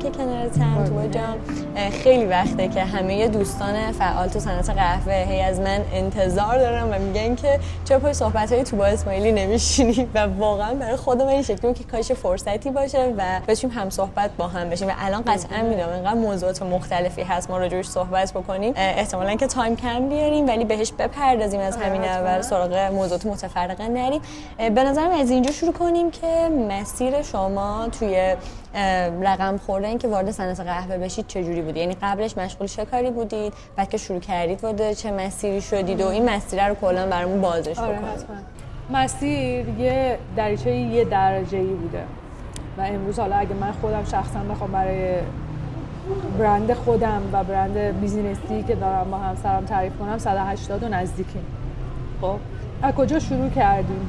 که کنارتم تو جان. خیلی وقته که همه دوستان فعال تو صنعت قهوه هی از من انتظار دارن و میگن که چرا پای صحبت‌های توبا اسماعیلی نمیشینی و واقعا برای خودم این شکلی که کاش فرصتی باشه و بتونیم هم صحبت با هم بشیم و الان قطعا میدونم اینقدر موضوعات مختلفی هست ما راجعش صحبت بکنیم، احتمالاً که تایم کم بیاریم ولی بهش بپردازیم از همین اول سراغ موضوعات متفرقه نریم. به نظرم از اینجا شروع کنیم که مسیر شما توی رقم خوردن که وارد صنعت قهوه بشید چجوری بود؟ یعنی قبلش مشغول چه کاری بودید؟ بعد که شروع کردید وارد چه مسیری شدید و این مسیر رو کلا برامون بازش بکنید. مسیر یه دریچه یه درجه‌ای بوده و امروز حالا اگه من خودم شخصا بخوام برای برند خودم و برند بیزینسی که دارم با همسرم تعریف کنم 180 و نزدیکیم. خب از کجا شروع کردیم؟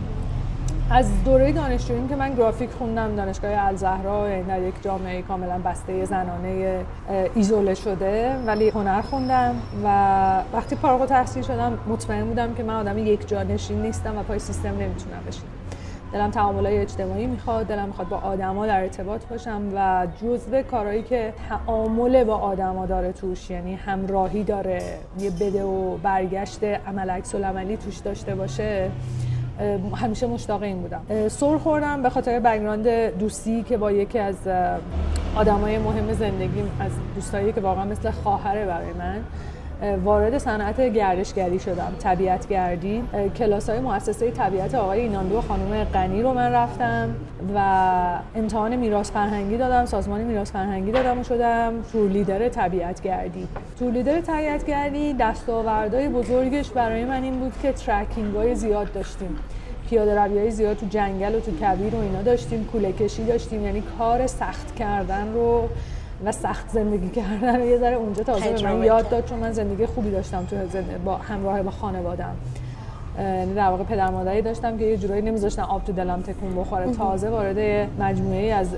از دوره دانشجوییم که من گرافیک خوندم دانشگاه الزهرا، یعنی در یک جامعه کاملا بسته زنانه ایزوله شده، ولی هنر خوندم و وقتی فارغ التحصیل شدم مطمئن بودم که من آدم یک جا نشین نیستم و پای سیستم نمیتونم بشینم. دلم تعاملات اجتماعی میخواد، دلم میخواد با آدما در ارتباط باشم و جزء کارهایی که تعامل با آدما داره توش، یعنی همراهی داره، یه بده و برگشت عمل عکس العملی توش داشته باشه، همیشه مشتاق این بودم. سر خوردم به خاطر بک‌گراند دوستی که با یکی از آدمای مهم زندگیم، از دوستایی که واقعا مثل خواهره برای من، وارد صنعت گردشگری شدم، طبیعتگردی. کلاس‌های مؤسسه طبیعت آقای ایناندو و خانم غنی رو من رفتم و امتحان میراث فرهنگی دادم، سازمان میراث فرهنگی دادم و شدم تور لیدر طبیعتگردی. تور لیدر طبیعتگردی دستاوردهای بزرگش برای من این بود که ترکینگ‌های زیاد داشتیم، پیاده روی‌های زیاد تو جنگل و تو کویر و اینا داشتیم، کوله کشی داشتیم، یعنی کار سخت کردن رو و سخت زندگی کردن رو یه ذره اونجا تازه به من یاد داد، چون من زندگی خوبی داشتم تو با همراه با خانواده‌ام. یعنی در واقع پدر مادری داشتم که یه جورایی نمیذاشتن آب تو دلم تکون بخوره. تازه وارد مجموعه‌ای از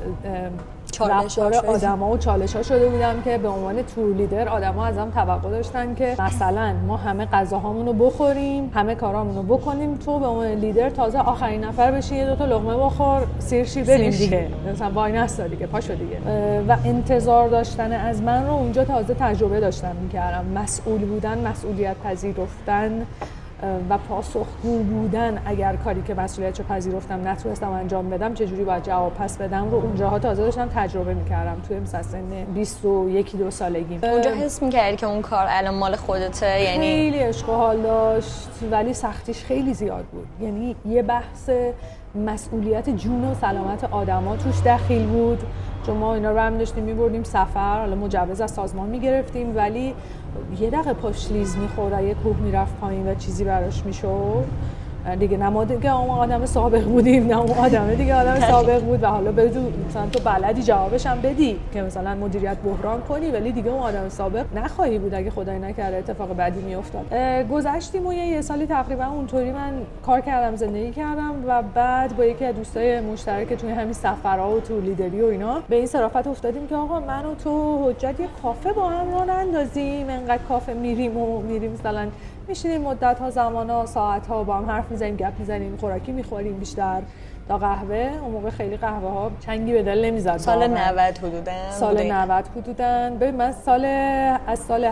رفتار آدما و چالش‌ها شده بودم که به عنوان تور لیدر آدما ازم توقع داشتن که مثلا ما همه غذاهامون رو بخوریم، همه کارامون رو بکنیم، تو به عنوان لیدر تازه آخرین نفر بشی، یه دو تا لقمه بخور، سیر شیر بریم دیگه، مثلا وای نستا دیگه، پاشو دیگه. و انتظار داشتن از من رو اونجا تازه تجربه داشتم می‌کردم، مسئول بودن، مسئولیت پذیرفتن و پاسخگو بودن اگر کاری که مسئولیتشو پذیرفتم نتونستم انجام بدم چجوری باید جواب پس بدم رو اونجاها تازه داشتم تجربه میکردم توی مثلا سن 21-2 سالگی. اونجا حس میکردی که اون کار الان مال خودته؟ یعنی خیلی عشق و حال داشت ولی سختیش خیلی زیاد بود. یعنی یه بحث مسئولیت جون و سلامت آدما توش دخیل بود، چون ما اینا رو هم داشتیم میبردیم سفر، حالا مجوز از سازمان میگرفتیم ولی یه دقیقه پاش لیز میخورد، یه کوه میرفت پایین و چیزی براش میشد دیگه. نه ما دیگه اون آدم سابق بودیم، نه اون آدم دیگه آدم سابق بود و حالا مثلا تو بلدی جوابش هم بدی که مثلا مدیریت بحران کنی، ولی دیگه اون آدم سابق نخواهی بود اگه خدای نکرده اتفاق بدی میافتاد. گذشتیم و یه سالی تقریبا اونطوری من کار کردم، زندگی کردم و بعد با یکی از دوستای مشترک توی همین سفرها و تو لیدری و اینا به این صرافت افتادیم که آقا من و تو حجت یه کافه با هم راه اندازیم، انقدر کافه میریم مثلا میشینیم مدت‌ها، زمان‌ها، ساعت‌ها با هم حرف میزنیم، گپ میزنیم، خوراکی میخوریم بیشتر تا قهوه. اون موقع خیلی قهوه ها چنگی به دل نمیزد. سال 90 حدوداً. سال 90 حدوداً. ببین من از سال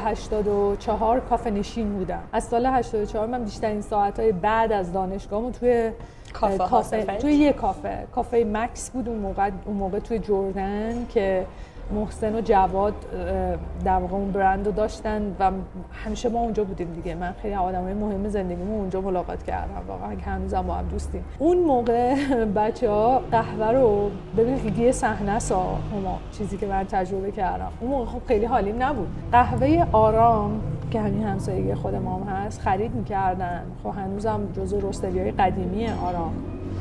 84 کافه نشین بودم. از سال 84 من بیشترین ساعت‌های بعد از دانشگاهمو توی کافه توی یه کافه مکس بود اون موقع توی جردن که محسن و جواد در واقع اون برند رو داشتن و همیشه ما اونجا بودیم دیگه. من خیلی آدمای مهم زندگیمو اونجا ملاقات کردم، واقعا که هنوزم با هم دوستیم. اون موقع بچه‌ها قهوه رو ببین یه صحنه است، چیزی که من تجربه کردم اون موقع خب خیلی حالیم نبود. قهوه آرام که همین همسایگی خود ما هم هست خرید می‌کردن، خب هنوزم جزو رستریای قدیمی آرام.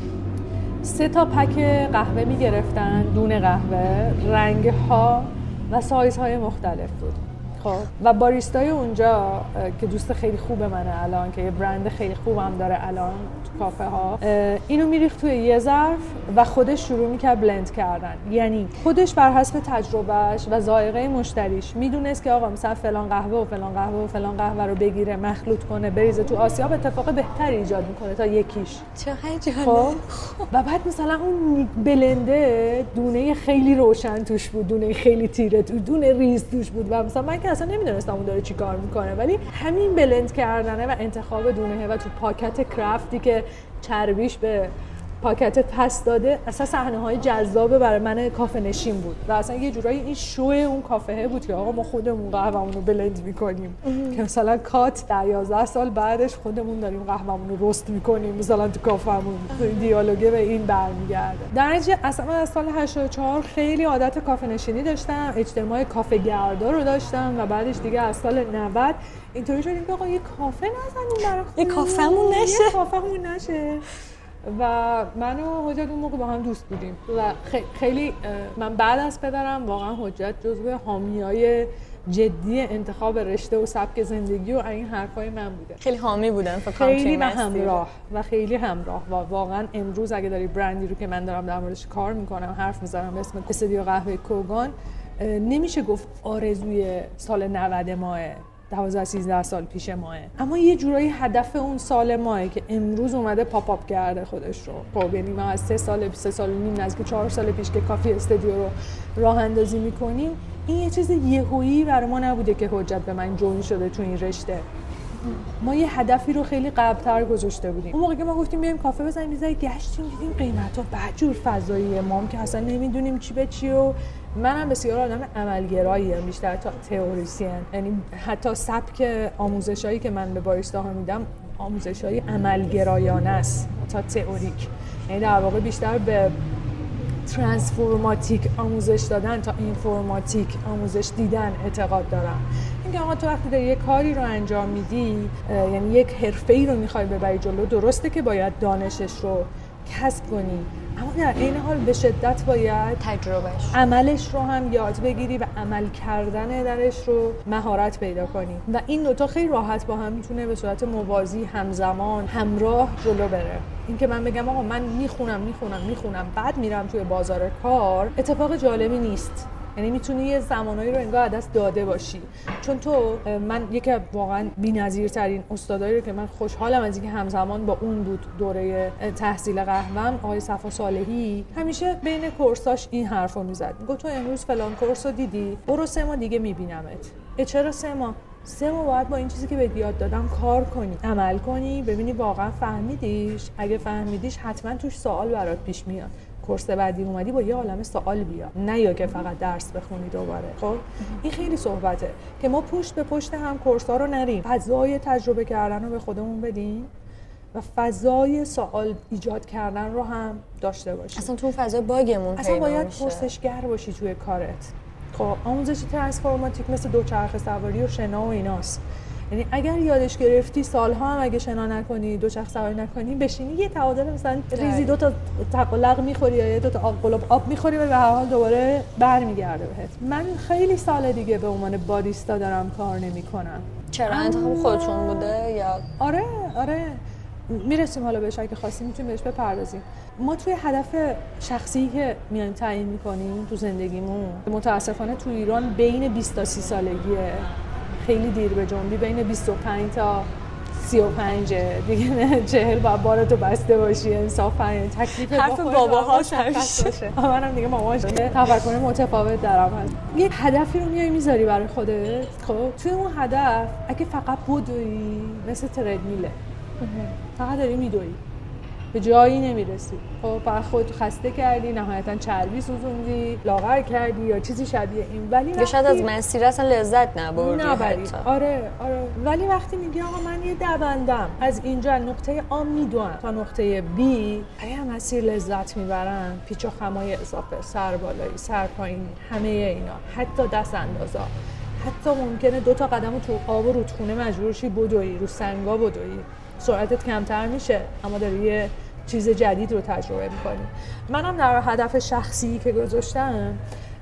3 تا پک قهوه می‌گرفتن، دونه قهوه، رنگ‌ها و سایزهای مختلف بود. خب و باریستای اونجا که دوست خیلی خوب منه الان که یه برند خیلی خوبم داره الان تو کافه ها، اینو میریخت توی یه ظرف و خودش شروع میکرد بلند کردن. یعنی خودش بر حسب تجربهش و ذائقه مشتریش میدونست که آقا مثلا فلان قهوه و فلان قهوه و فلان قهوه رو بگیره، مخلوط کنه، بریزه تو آسیاب، اتفاق بهتری ایجاد میکنه تا یکیش. چه جالب. خب و بعد مثلا اون بلنده دونه خیلی روشن توش بود، دونه خیلی تیره توش، دونه ریز توش بود و مثلا من که اصلا نمیدونستم اون داره چی کار میکنه، ولی همین بلند کردنه و انتخاب دونه و تو پاکت کرافتی که چربیش به پاکت پس داده اصلا صحنه‌های جذاب برای من کافه نشین بود و اصلا یه جورایی این شو اون کافه بود که آقا ما خودمون قهوه‌مون رو بلند می‌کنیم که مثلا کات در 11 سال بعدش خودمون داریم قهوه‌مون رو رست می‌کنیم مثلا تو کافه‌مون. دیالوگه به این برمیگرده. در نتیجه اصلا من از سال 84 خیلی عادت کافه نشینی داشتم، اجتماع کافه گردا رو داشتم و بعدش دیگه از سال 90 اینطوری شدیم که آقا یه کافه نزنیم برای یه کافه‌مون نشه، یه کافه‌مون نشه. و من و حجت اون موقع با هم دوست بودیم و خیلی من بعد از پدرم واقعا حجت جزو حامیای جدی انتخاب رشته و سبک زندگی و این حرفای من بوده. خیلی حامی بودن فکر کنم. خیلی همراه و خیلی همراه و واقعا امروز اگه داری برندی رو که من دارم در موردش کار میکنم حرف میزنم به اسم استودیو قهوه کوگان، نمیشه گفت آرزوی سال 90 ماه 12-13 سال پیش ماه، اما یه جورایی هدف اون سال ماه که امروز اومده پاپ اپ کرده خودش رو. خب یعنی ما از 3 سال و نیم نزدیک 4 سال پیش که کافی استودیو رو راه اندازی میکنیم، این یه چیز یهویی برای ما نبوده که حجت به من جوین شده تو این رشته. ما یه هدفی رو خیلی قبل‌تر گذاشته بودیم. اون موقع که ما گفتیم بیایم کافه بزنیم، می‌ذاریم گشتیم دیدیم قیمتا بدجور فضاییه، ما هم که اصلا نمیدونیم چی به چی و منم بسیار آدم عملگراییم بیشتر تا تئوریسین. یعنی حتی سبک آموزشایی که من به باریستاها میدم آموزشای عملگرایانه است تا تئوریک. یعنی در واقع بیشتر به ترانسفورماتیک آموزش دادن تا اینفورماتیک آموزش دیدن اعتقاد دارم. اینکه آقا تو وقتی داری یه کاری رو انجام میدی، یعنی یک حرفه‌ای رو میخوای ببری جلو، درسته که باید دانشش رو کسب کنی، اما در این حال به شدت باید تجربهش، عملش رو هم یاد بگیری و عمل کردن درش رو مهارت پیدا کنی و این دوتا خیلی راحت با هم میتونه به صورت موازی همزمان همراه جلو بره. این که من بگم آقا من میخونم بعد میرم توی بازار کار اتفاق جالبی نیست. یعنی میتونی یه زمانایی رو انگار از دست داده باشی، چون تو من یکی واقعا بی‌نظیرترین استادایی رو که من خوشحالم از اینکه همزمان با اون بود دوره تحصیل قهوه‌ام، آقای صفا صالحی، همیشه بین کورساش این حرفو میزد، میگفت تو امروز فلان کورس رو دیدی، برو 3 ماه دیگه میبینمت. چرا 3 ماه؟ 3 ماه باید با این چیزی که بهت یاد دادم کار کنی، عمل کنی، ببینی واقعا فهمیدیش. اگه فهمیدیش حتما توش سوال برات پیش میاد. کورس بعدی اومدی با یه عالمه سوال بیا، نه یا که فقط درس بخونی دوباره. خب این خیلی صحبته که ما پشت به پشت هم کورس‌ها رو نریم، فضای تجربه کردن رو به خودمون بدیم و فضای سوال ایجاد کردن رو هم داشته باشیم. اصلا تو فضای باگمون اصلا باید پرسشگر باشی توی کارت. خب آموزش ترانسفورماتیک مثل دوچرخه سواری و شنا و ایناست. یعنی اگر یادش گرفتی سالها هم اگه شنا نکنی، دوچرخه سواری نکنی، بشینی یه تعادل مثلا ریزی 2 تا تقلق میخوری یا 2 تا آب میخوری و به هر حال دوباره برمیگرده بهت. من خیلی سال دیگه به عنوان باریستا دارم کار نمیکنم. چرا انتخاب خودتون بوده یا؟ آره میرسیم حالا بهش، اگه خواستیم میتونیم بهش بپردازیم. ما توی هدف شخصی که میایم تعیین میکنیم تو زندگیمون، متاسفانه تو ایران بین 20 تا 30 سالگیه، خیلی دیر به جنبی، بین 25 تا 35 دیگه 40 با بارتو بسته باشی، انصافا تکلیف حرف باباها باشه. منم دیگه مامانش تفکر متفاوت دارم هست. یه هدفی رو میای میذاری برای خودت، خب توی اون هدف اگه فقط بدوی مثل تردمیله، فقط داری میدوی، به جایی نمیرسی. خب فقط خود خسته کردی، نهایتا چربی سوزوندی، لاغر کردی یا چیزی شبیه این. ولی یا شاید از مسیر اصلا لذت نبردی. آره ولی وقتی میگی آقا من یه دوندم از اینجا نقطه A میدوام تا نقطه B، اگه مسیر لذت میبرن، پیچ و خمای اضافه، سر بالایی، سر پایینی، همه اینا، حتی دست اندازا، حتی ممکنه 2 تا قدمو تو آب و رودخونه مجبور شی بدوی، رو سنگا بدوی، سرعتت کمتر میشه اما داری یه چیز جدید رو تجربه میکنی. منم در هدف شخصی که گذاشتم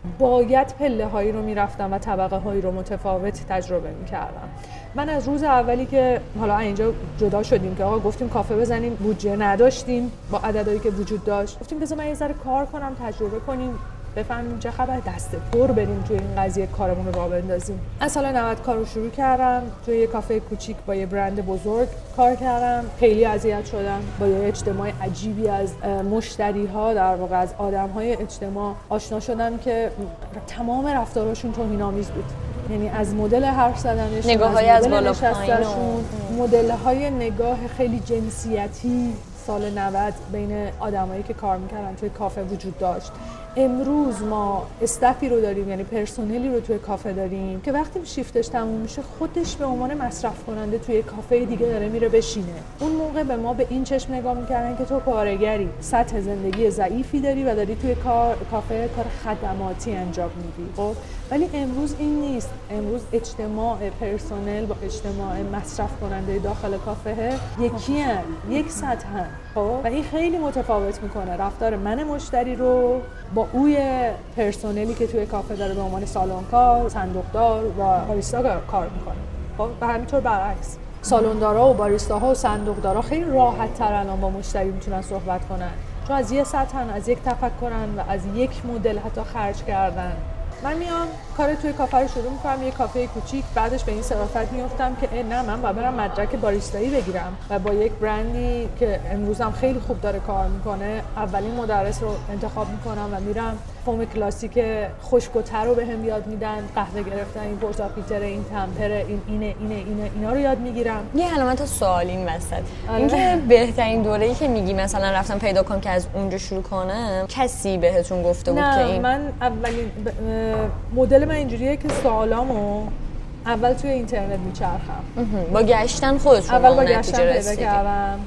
باید پله هایی رو میرفتم و طبقه هایی رو متفاوت تجربه میکردم. من از روز اولی که حالا اینجا جدا شدیم که آقا گفتیم کافه بزنیم، بودجه نداشتیم با عددهایی که وجود داشت، گفتیم بذار من یه ذره کار کنم، تجربه کنیم، بفهمیم چه خبر، دست پر بریم توی این قضیه کارمون رو راه بندازیم. از سال 90 کارو شروع کردم، توی یه کافه کوچیک با یه برند بزرگ کار کردم. خیلی اذیت شدم، با یه اجتماع عجیبی از مشتری‌ها، در واقع از آدم‌های اجتماع آشنا شدم که تمام رفتاراشون توهین‌آمیز بود. یعنی از مدل حرف زدنشون، نگاه‌های از بالا پایین، مدل‌های نگاه خیلی جنسیتی سال 90 بین آدمایی که کار می‌کردن توی کافه وجود داشت. امروز ما استافی رو داریم، یعنی پرسنلی رو توی کافه داریم که وقتی شیفتش تموم میشه خودش به عنوان مصرف کننده توی کافه دیگه داره میره بشینه. اون موقع به ما به این چشم نگاه میکردن که تو کارگری، سطح زندگی ضعیفی داری و داری توی کافه کار خدماتی انجام میدی. خب ولی امروز این نیست. امروز اجتماع پرسنل با اجتماع مصرف کننده داخل کافه یکیه، یک سطحن. خب و این خیلی متفاوت میکنه رفتار من مشتری رو با اوی پرسنلی که توی کافه داره به عنوان سالن‌کار، صندوقدار و باریستا کار میکنه. خب و همینطور برعکس، سالندارا و باریستاها و صندوقدارا خیلی راحت تر الان با مشتری میتونن صحبت کنن، چون از یه سطحن، از یک تفکرن و از یک مدل حتی خرج کردن. من میام کار توی کافه رو شروع میکنم، یه کافه کوچیک، بعدش به این صرافت میافتم که نه من باید برم مدرک باریستایی بگیرم و با یک برندی که امروزم خیلی خوب داره کار میکنه اولین مدرس رو انتخاب میکنم و میرم فوم کلاسیک خشک و تر رو بهم یاد میدن، قهوه گرفتن، این پورتافیلتر، این تمپر، این اینا رو یاد میگیرم. یه علامت سوال این وسط، اینکه بهترین دوره‌ای که میگی مثلا رفتم پیدا کنم که از اونجا شروع کنم، کسی بهتون گفته بود که این؟ من اولین مدل من اینجوریه که سوالامو اول توی اینترنت میچرخم، با گشتن خودت اول با گشتن پیدا کردم.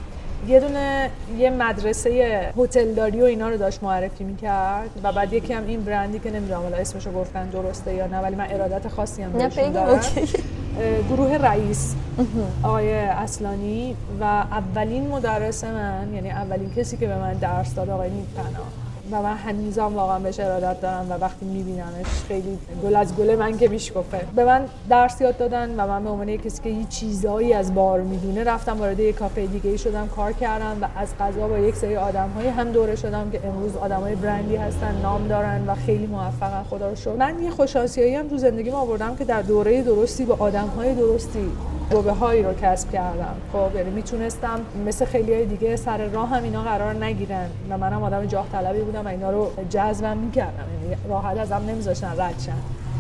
یه مدرسه هتلداری و اینا رو داشت معرفی میکرد و بعد یکی هم این برندی که نمیدونم حالا اسمشو گفتن درسته یا نه ولی من ارادت خاصی هم بهشون دارم، گروه رئیس آقای اصلانی و اولین مدرس من، یعنی اولین کسی که به من درس داد آقای نیک‌پناه و من هنوزم واقعا بهش ارادت دارم و وقتی میبینمش خیلی گل از گل من که میشکفه. به من درس یاد دادن و من به عنوان کسی که هیچ چیزایی از بار میدونه رفتم وارد یک کافه دیگه شدم، کار کردم و از قضا با یک سری آدم‌های هم دوره شدم که امروز آدمای برندی هستن، نام دارن و خیلی موفقن خدا رو شکر. من یه خوش آسیایی هم تو زندگیم آوردم که در دوره درستی با آدم‌های درستی تجربه‌هایی رو کسب کردم. خب یعنی میتونستم مثل خیلی‌های دیگه سر راه هم اینا قرار نگیرن و منم آدم جاه طلبی بودم و اینا رو جذبم می‌کردم، یعنی راحت ازم نمی‌ذاشتن رد شن.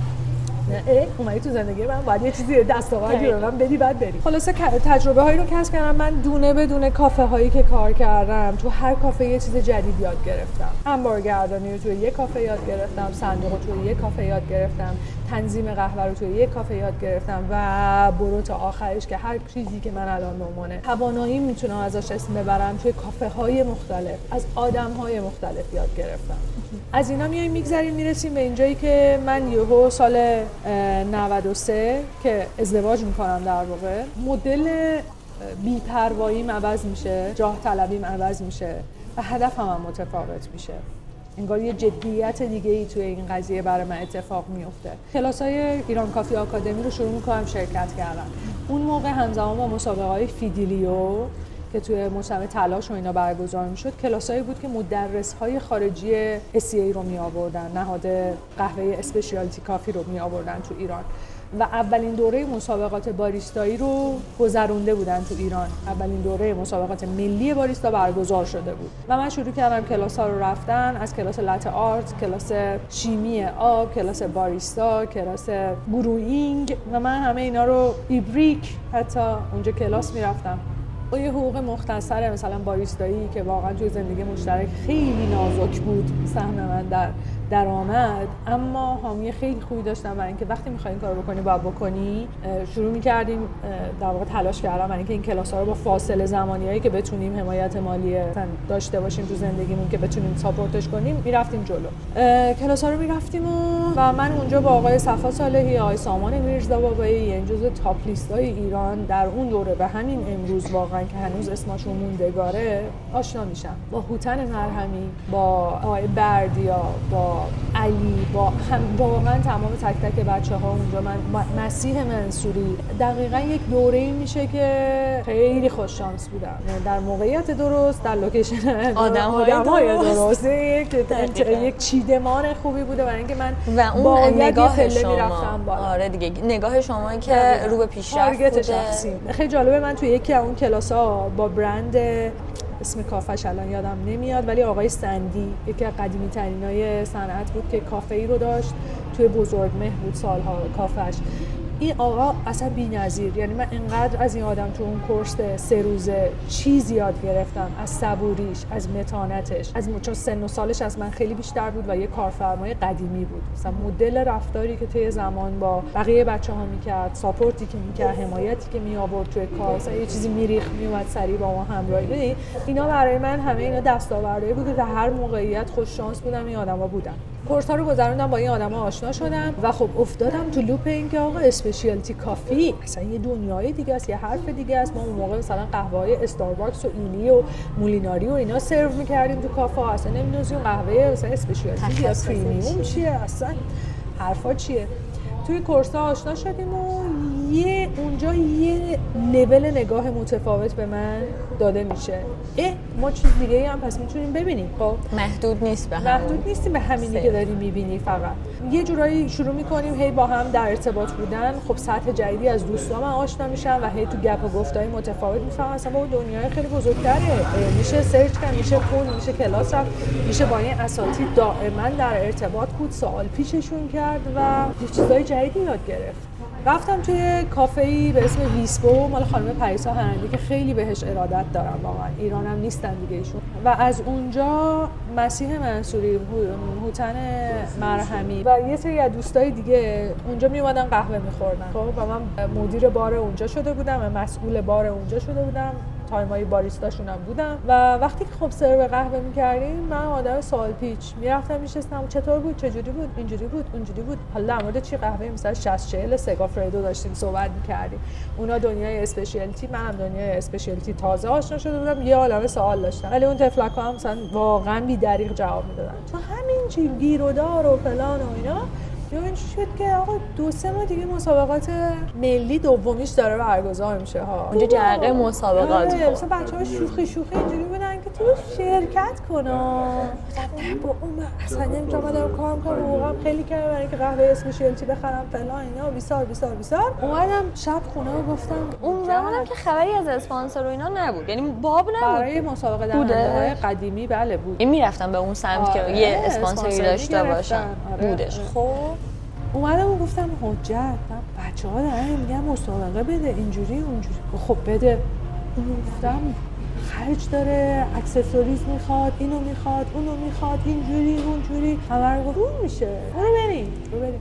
اومدی تو زندگی من باید یه چیزی دستاوردی رو من بدی بعد بری. خلاصه تجربه هایی رو کسب کردم. من دونه بدونه کافه هایی که کار کردم تو هر کافه یه چیز جدید یاد گرفتم. انبارگردانی رو توی یه کافه یاد گرفتم، صندوق رو توی یه کافه یاد گرفتم، تنظیم قهوه رو توی یه کافه یاد گرفتم و برو تا آخرش که هر چیزی که من الان به عنوان توانایی میتونم ازش اسم ببرم توی کافه های مختلف از آدم های مختلف یاد گرفتم. از اینا میایم میگذریم میرسیم به اینجایی که من یهو سال 93 که ازدواج میکنم، در واقع مدل بی‌پرواییم عوض میشه، جاه طلبیم عوض میشه و هدفم هم متفاوت میشه. انگار یه جدیت دیگه ای توی این قضیه برای من اتفاق میفته. کلاسای ایران کافی آکادمی رو شروع میکنم شرکت کردن. اون موقع همزمان با مسابقه‌های فیدیلیو که توی مجتمع تلاش و اینا برگزار میشد، کلاسایی بود که مدرس‌های خارجی SCA رو می آوردن، نهاد قهوه اسپشیالتی کافی رو می آوردن تو ایران و اولین دوره مسابقات باریستایی رو گذرونده بودن تو ایران. اولین دوره مسابقات ملی باریستا برگزار شده بود و من شروع کردم کلاس‌ها رو رفتن، از کلاس لات آرت، کلاس شیمی آب، کلاس باریستا، کلاس بروینگ و من همه اینا رو ایبریک حتی اونجا کلاس میرفتم. با یه حقوق مختصر مثلا باریستایی که واقعا توی زندگی مشترک خیلی نازک بود سهم من در آمد، اما حامی خیلی خوبی داشتم برای اینکه وقتی می‌خوای این کارو بکنی باید بکنی. شروع می‌کردیم در واقع تلاش کردم برای اینکه این کلاس‌ها رو با فاصله زمانیایی که بتونیم حمایت مالی داشته باشیم تو زندگیمون که بتونیم ساپورتش کنیم می‌رفتیم جلو. کلاس‌ها رو می‌رفتیم و من اونجا با آقای صفا صالحی، آقای سامان میرزابابایی، یعنی جزو تاپ لیست‌های ایران در اون دوره به همین امروز واقعا که هنوز اسمشون موندگاره آشنا میشم. با هوتن مرهمی، با آقای بردیا، با علی، با هم واقعا تمام تک تک بچه‌ها اونجا، من مسیح منصوری، دقیقاً یک دوره‌ای میشه که خیلی خوش شانس بودم در موقعیت درست، در لوکیشن آدم‌های درست، یک چیدمان خوبی بوده برای اینکه من و اون نگاه شما میرفتم بالا. آره دیگه، نگاه شما که رو به پیشرفت بوده. خیلی جالبه، من توی یکی از اون کلاس‌ها با برند اسم کافه‌اش الان یادم نمیاد، ولی آقای سندی یکی از قدیمی ترینای صنعت بود که کافه‌ای رو داشت توی بزرگمهر بود سالها کافه‌اش. این آقا اصلا بی‌نظیر، یعنی من اینقدر از این آدم تو اون کورس 3 روزه چیز یاد گرفتم، از صبوریش، از متانتش، چون سن و سالش از من خیلی بیشتر بود و یه کارفرمای قدیمی بود. مثلا مدل رفتاری که توی زمان با بقیه بچه‌ها می‌کرد، ساپورتی که می‌کرد، حمایتی که می‌آورد توی کار، مثلا یه چیزی میریخت میومد سریع با ما همراهی بدید. اینا برای من همه اینا دستاوردهایی بود که در هر موقعیت خوش شانس بودم این آدما بودن. کورس‌ها رو گذروندم، با این آدما آشنا شدم و خب افتادم تو لوپ این که آقا اسپشیالتی کافی اصلا یه دنیای دیگه است، یه حرف دیگه است. ما اون موقع مثلا قهوه‌های استارباکس و اینی و مولیناری و اینا سرو می‌کردیم تو کافه، اصلا نمی‌دونستیم قهوه مثلا اسپشیالتی یا پریمیوم چیه، اصلا حرفا چیه. توی کورس‌ها آشنا شدیم و اونجا یه لول نگاه متفاوت به من داده میشه. ما چیز دیگه‌ای هم پس میتونیم ببینیم. خب محدود نیست به هم. محدود نیستیم به همینی که داری میبینی. فقط یه جورایی شروع میکنیم هی با هم در ارتباط بودن. خب سطح جدیدی از دوستام آشنا میشن و هی تو گپ و گفتای متفاوت میفهمم اصلا با دنیای خیلی بزرگتره. میشه سرچ کرد، میشه خون، میشه کلاس رفت، میشه با این اساتید دائما در ارتباط بود، سوال پیششون کرد و یه چیزای جدیدی یاد گرفت. رفتم توی کافه‌ای به اسم ویسبو مال خانم پریسا هنری که خیلی بهش ارادت دارم، واقعا ایرانم نیستن دیگه ایشون، و از اونجا مسیح منصوری، هوتن مرحمی و یه سری از دوستای دیگه اونجا میومدن قهوه می‌خوردن. خب و من مدیر بار اونجا شده بودم و مسئول بار اونجا شده بودم، تایمای باریستاشون هم بودم و وقتی که خب سرو قهوه می‌کردیم من آدم سوال پیچ میرفتم میشستم چطور بود، چجوری بود، اینجوری بود، اونجوری بود، حالا در مورد چی قهوه مثلا 60-40 سگافردو داشتیم صحبت می‌کردیم. اونا دنیای اسپشیالتی، منم دنیای اسپشیالتی تازه آشنا شده بودم، یه عالمه سوال داشتم ولی اون طفلک‌ها هم مثلا واقعا بی‌دریغ جواب میدادن. تو همین چی گیرودار و فلان و اینا این شد که آقا 2-3 ماه دیگه مسابقات ملی دومیش داره برگزار میشه ها. اونجا جرقه مسابقات بود. مثلا بچه‌ها شوخی اینجوری بودن که تو شرکت کنا. نه با اون اصلا نمی‌تونم دارم کار می‌کنم، واقعا خیلی کردم برای اینکه قهوه اسپشیالتی بخرم فلان اینا بیسار. اومدم شب خونه رو گفتم اون زمانم که خبری از اسپانسر و اینا نبود، یعنی باب نبود. برای مسابقه دهنده‌های قدیمی بله بود. این میرفتم به اون سمت که یه اسپانسری داشته باشن. بودش. خب اومدم و گفتم حجت، من بچه‌ها دارن میگن مسابقه بده اینجوری اونجوری. خب بده. گفتم خرج داره، اکسسوریز میخواد، اینو میخواد، اونو میخواد، اینجوری اونجوری، همه رو گفت میشه. برو بریم.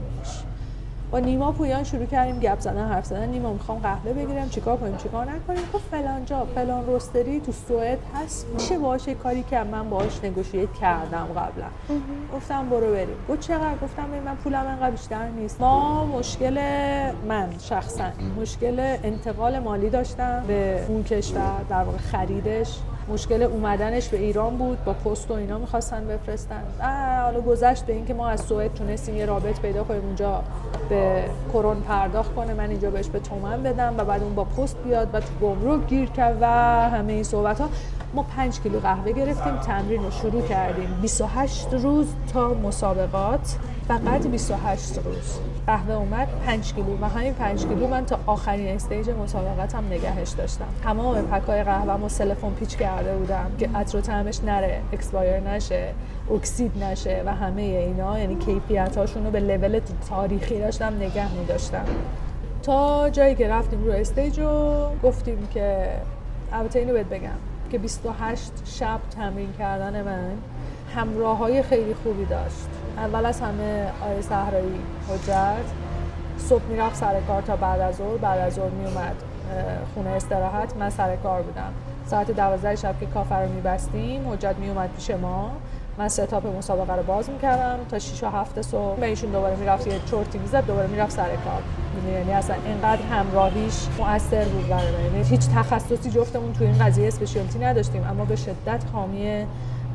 با نیما پویان شروع کردیم گپ زدن، حرف زدن. نیما میخوام قهوه بگیرم، چیکار کنیم چیکار نکنیم؟ گفت فلان جا فلان رستری تو سوئد هست، میشه باشه کاری که من باهاش نگوشیت کردم قبلا. گفتم برو بریم. گفت چقدر؟ گفتم من پولم انقدر بیشتر نیست. ما من شخصا مشکل انتقال مالی داشتم به اون کشور، در واقع خریدش، مشکل اومدنش به ایران بود، با پست و اینا می‌خواستن بفرستن. حالا گذشت به اینکه ما از سوئد تونستیم یه رابط پیدا کنیم اونجا به کرون پرداخت کنه، من اینجا بهش به تومن بدم و بعد اون با پست بیاد و تو گمرک گیر کرد و همه این صحبت‌ها. ما 5 کیلو قهوه گرفتیم، تمرین رو شروع کردیم 28 روز تا مسابقات، فقط 28 روز قهوه اومد 5 کیلو و همین 5 کیلو من تا آخرین استیج مسابقاتم نگهش داشتم. تمام پکای قهوه‌مو سلفون پیچ کرده بودم که عطر و طعمش نره، اکسپایر نشه، اکسید نشه و همه اینا، یعنی کیفیتاشون رو به لول تاریخی داشتم نگه می‌داشتم. تا جایی که رفتیم رو استیج و گفتیم که البته اینو بهت بگم که 28 شب تمرین کردن من همراه‌های خیلی خوبی داشت. اول از همه آقای صحرایی حجت صبح میرفت سر کار تا بعد از ظهر میومد خونه استراحت، من سر کار بودم. ساعت 12 شب که کافه رو میبستیم حجت میومد پیش ما، من ستاپ مسابقه رو باز میکردم تا 6 و 7 صبح. به ایشون دوباره میرفت یه چرتی میزد، دوباره میرفت سر کار. یعنی اصلا اینقدر همراهیش مؤثر بود برای من. یعنی هیچ تخصصی جفتمون تو این قضیه اسپشیالتی نداشتیم، اما به شدت حامی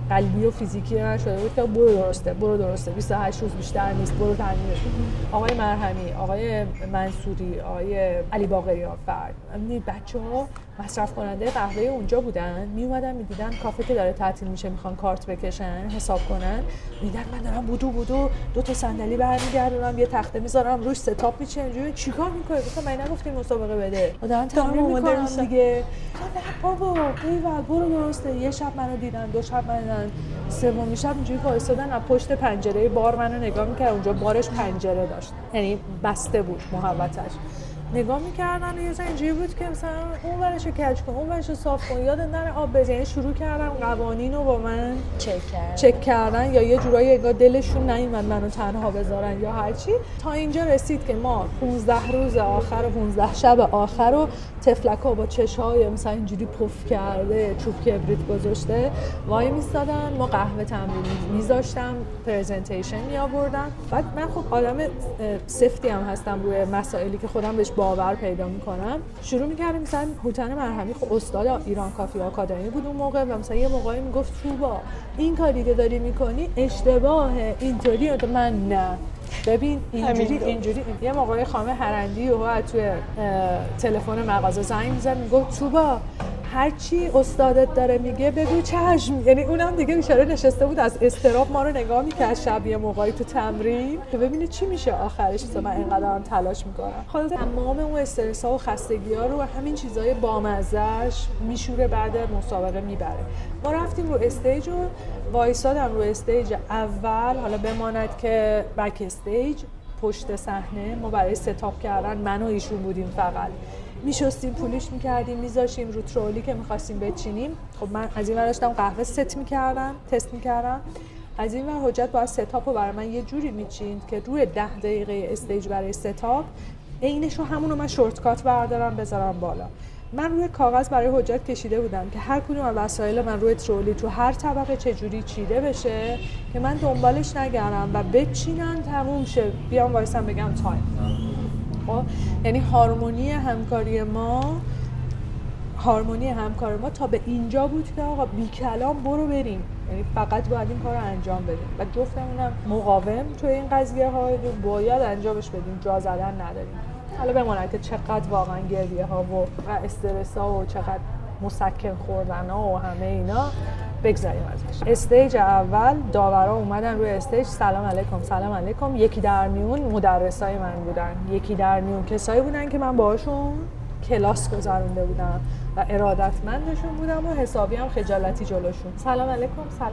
قلبی و فیزیکی من شده بود که برو درسته 28 روز بیشتر نیست، برو تمرینش. آقای مرهمی، آقای منصوری، آقای علی باقریان فرد، بچه‌ها مصرف کننده قهوه اونجا بودن، می اومدن میدیدن کافه که داره تعطیل میشه میخوان کارت بکشن حساب کنن، میدن من دارم بودو 2 تا صندلی برمیگردونم یه تخته میذارم روش ستاپ میشه اینجوری. چیکار میکنی؟ گفتم من نگفتیم مسابقه بده، دارن تمرین میکنم دیگه. بابا ایول برو درسته. یه شب منو دیدن، 2 شب منو دیدن، سومین شب اینجوری وایسادن از پشت پنجره بار منو نگاه میکردن. اونجا بارش پنجره داشت، یعنی بسته بود محوطش. نگاه میکردن یه زن اینجوری بود که مثلا اون ورشو کج کن، اون ورشو صاف کن، یادت نره آب بزنی. یعنی شروع کردن قوانین رو با من چک کردن یا یه جورایی انگار دلشون نیومد منو تنها بذارن یا هرچی. تا اینجا رسید که ما 15 روز آخر و 15 شب آخر رو تفلکا با چشای مثلا اینجوری پف کرده چوب کبریت گذاشته وای میستادن. ما قهوه تمرین میذاشتم، پرزنتیشن میآوردم. بعد من خب آدم سفتی هم هستم روی مسائلی که خودم بهش باور پیدا میکنم. شروع میکردم مثلا هوتن مرهمی خب استاد ایران کافی آکادمی بود اون موقع و مثلا یه موقعی میگفت توبا این کاری که داری میکنی اشتباهه اینطوری. من نه ببین اینجوری. یه موقعی خانم هرندی و توی تلفن مغازه زنگ میزد میگفت توبا هرچی استادت داره میگه بگو چشم. یعنی اونم دیگه بیچاره نشسته بود از اضطراب ما رو نگاه میکرد شب یه موقعی تو تمرین که ببینه چی میشه آخرش. من اینقدرم تلاش میکنم خلاص تمام اون استرس ها و خستگی ها رو همین چیزای بامزه‌اش میشوره بعد مسابقه میبره. ما رفتیم رو استیج و وایسادم رو استیج اول. حالا بماند که بک استیج پشت صحنه ما برای ستاپ کردن من و ایشون بودیم فقط. میشستیم پولیش میکردیم میذاشیم رو ترولی که میخواستیم بچینیم. خب من از این ور داشتم قهوه تست میکردم. از این ور حجت باید ستاپ رو برای من یه جوری میچیند که روی 10 دقیقه استیج برای ستاپ عینش رو همون رو من شورتکات بردارم بذارم بالا. من روی کاغذ برای حجت کشیده بودم که هر کدوم از وسایل من روی ترولی تو هر طبقه چجوری چیده بشه که من دنبالش نگردم و بچینن تموم شه بیام وایسم بگم تایم. خب یعنی هارمونی همکاری ما تا به اینجا بود که آقا بی کلام برو بریم، یعنی فقط باید این کار رو انجام بدیم و جفتمونم مقاوم توی این قضیه ها باید انجامش بدیم، جا زدن نداریم. حالا بماند که چقدر واقعا گریه ها و استرس ها و چقدر مسکن خوردن ها و همه اینا بگذاریم ازش. استیج اول داورا اومدن روی استیج سلام علیکم. یکی در میون مدرسای من بودن، یکی در میون کسایی بودن که من باهاشون کلاس گذرونده بودم و ارادتمندشون بودم و حسابی هم خجالتی جلوشون. سلام علیکم.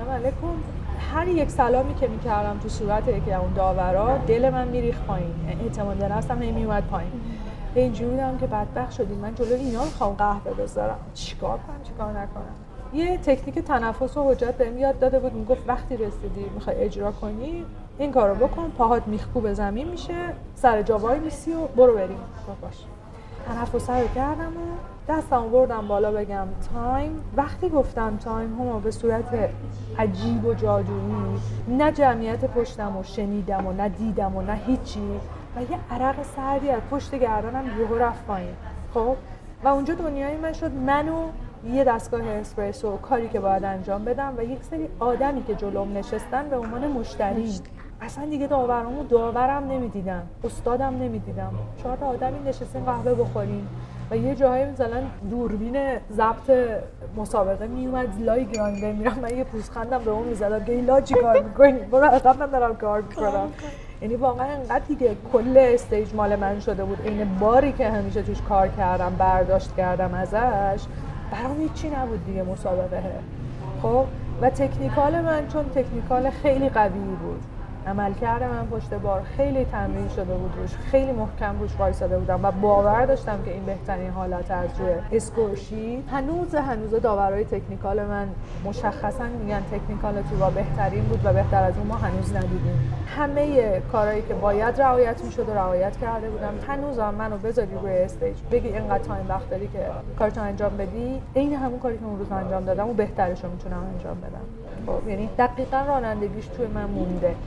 هر یک سلامی که میکردم تو صورت یکی اون داورا دل من میریخت پایین، اعتماد نفسم نمیومد پایین. به اینجوری بودم که بدبخت شدیم من جلو اینا میخوام قهوه بذارم، چیکار نکنم. یه تکنیک تنفس و حجت بهم یاد داده بود، میگفت وقتی رسیدی میخوای اجرا کنی این کارو بکن، پاهات میخکوب زمین میشه، سر جا وای میسی و برو بریم. باش تنفس رو کردم و دستمو بردم بالا بگم تایم. وقتی گفتم تایم هما به صورت عجیب و جادویی نه جمعیت پشتم و شنیدم و نه دیدم و نه هیچی و یه عرق سردی از پشت گردنم یهو رفت پایین. خب و اونجا دنیای من شد منو یه دستگاه اسپرسو کاری که باید انجام بدم و یک سری آدمی که جلوم نشستن به عنوان مشتری. اصلا دیگه داورم نمیدیدم، استادم نمیدیدم. 4 تا آدمی نشستین قهوه بخوریم و یه جایی مثلا دوربین ضبط مسابقه میومد لای گراینده میرم، من یه پوزخندم به اون میزدم که ایلا چی کار میکنی؟ برو عقب من دارم کار میکنم. یعنی واقعا انقدر دیگه کل استیج مال من شده بود، این باری که همیشه توش کار کردم برداشت کردم ازش برام هیچی نبود دیگه مسابقه. خب و تکنیکال من چون تکنیکال خیلی قوی بود، عملکرد من پشت بار خیلی تمرین شده بود روش، خیلی محکم روش وایساده بودم و باور داشتم که این بهترین حالت از روی اسکورشی. هنوز داورای تکنیکال من مشخصا میگن تکنیکال تو با بهترین بود و بهتر از اون ما هنوز ندیدیم. همه کارهایی که باید رعایت میشد و رعایت کرده بودم. هنوزم منو بذاری روی استیج بگی اینقدر تایم وقت داری که کارتو انجام بدی، این همون کاری که اون روز انجام دادم و بهترشو میتونم انجام بدم. خب یعنی دقیقاً رانندگیش توی من مونده.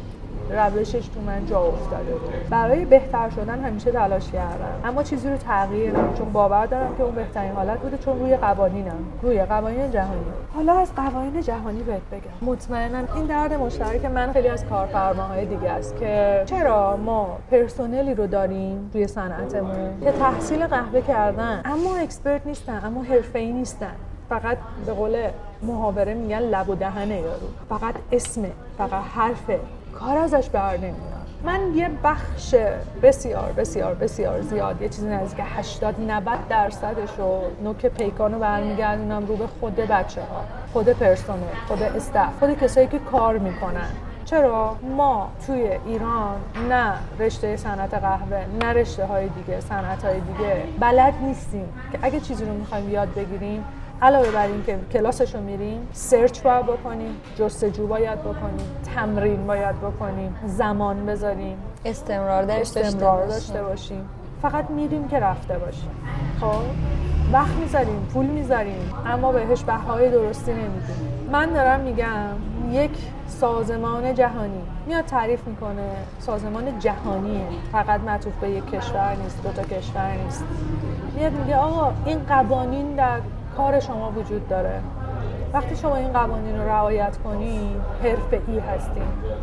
روشش تو من جا افتاده بود. برای بهتر شدن همیشه تلاش کردم، اما چیزی رو تغییر نمیدم، چون باور دارم که اون بهترین حالت بوده، چون روی قوانین جهانی. حالا از قوانین جهانی بهت بگم، مطمئنا این درد مشترک من خیلی از کارفرماهای دیگه است که چرا ما پرسنلی رو داریم روی صنعتمون که تحصیل قهوه کردن اما اکسپرت نیستن، اما حرفه‌ای نیستن، فقط به قول محاوره میگن لب و دهنه یارو، فقط اسمه، فقط حرفه، کار ازش بر نمیاد. من یه بخش بسیار بسیار بسیار زیاد، یه چیزی نزدیک 80-90% رو نوک پیکانو برمیگردونم رو به خود بچه‌ها، خود پرسنل، خود استاف، خود کسایی که کار میکنن. چرا ما توی ایران نه رشته صنعت قهوه، نه رشته‌های دیگه، صنعت‌های دیگه بلد نیستیم که اگه چیزی رو می‌خوایم یاد بگیریم، علاوه بر این که کلاسشو میریم، سرچ باید بکنیم، جستجو باید بکنیم، تمرین باید بکنیم، زمان بذاریم، استمرار داشته باشیم. فقط میریم که رفته باشیم. خب وقت میذاریم، پول میذاریم، اما بهش بهای درستی نمیدیم. من دارم میگم یک سازمان جهانی میاد تعریف میکنه، سازمان جهانیه، فقط معطوف به یک کشور نیست، 2 تا کشور نیست. میاد میگه آقا این قوانین در کار شما وجود داره، وقتی شما این قوانین رو رعایت کنید حرفه‌ای هستین.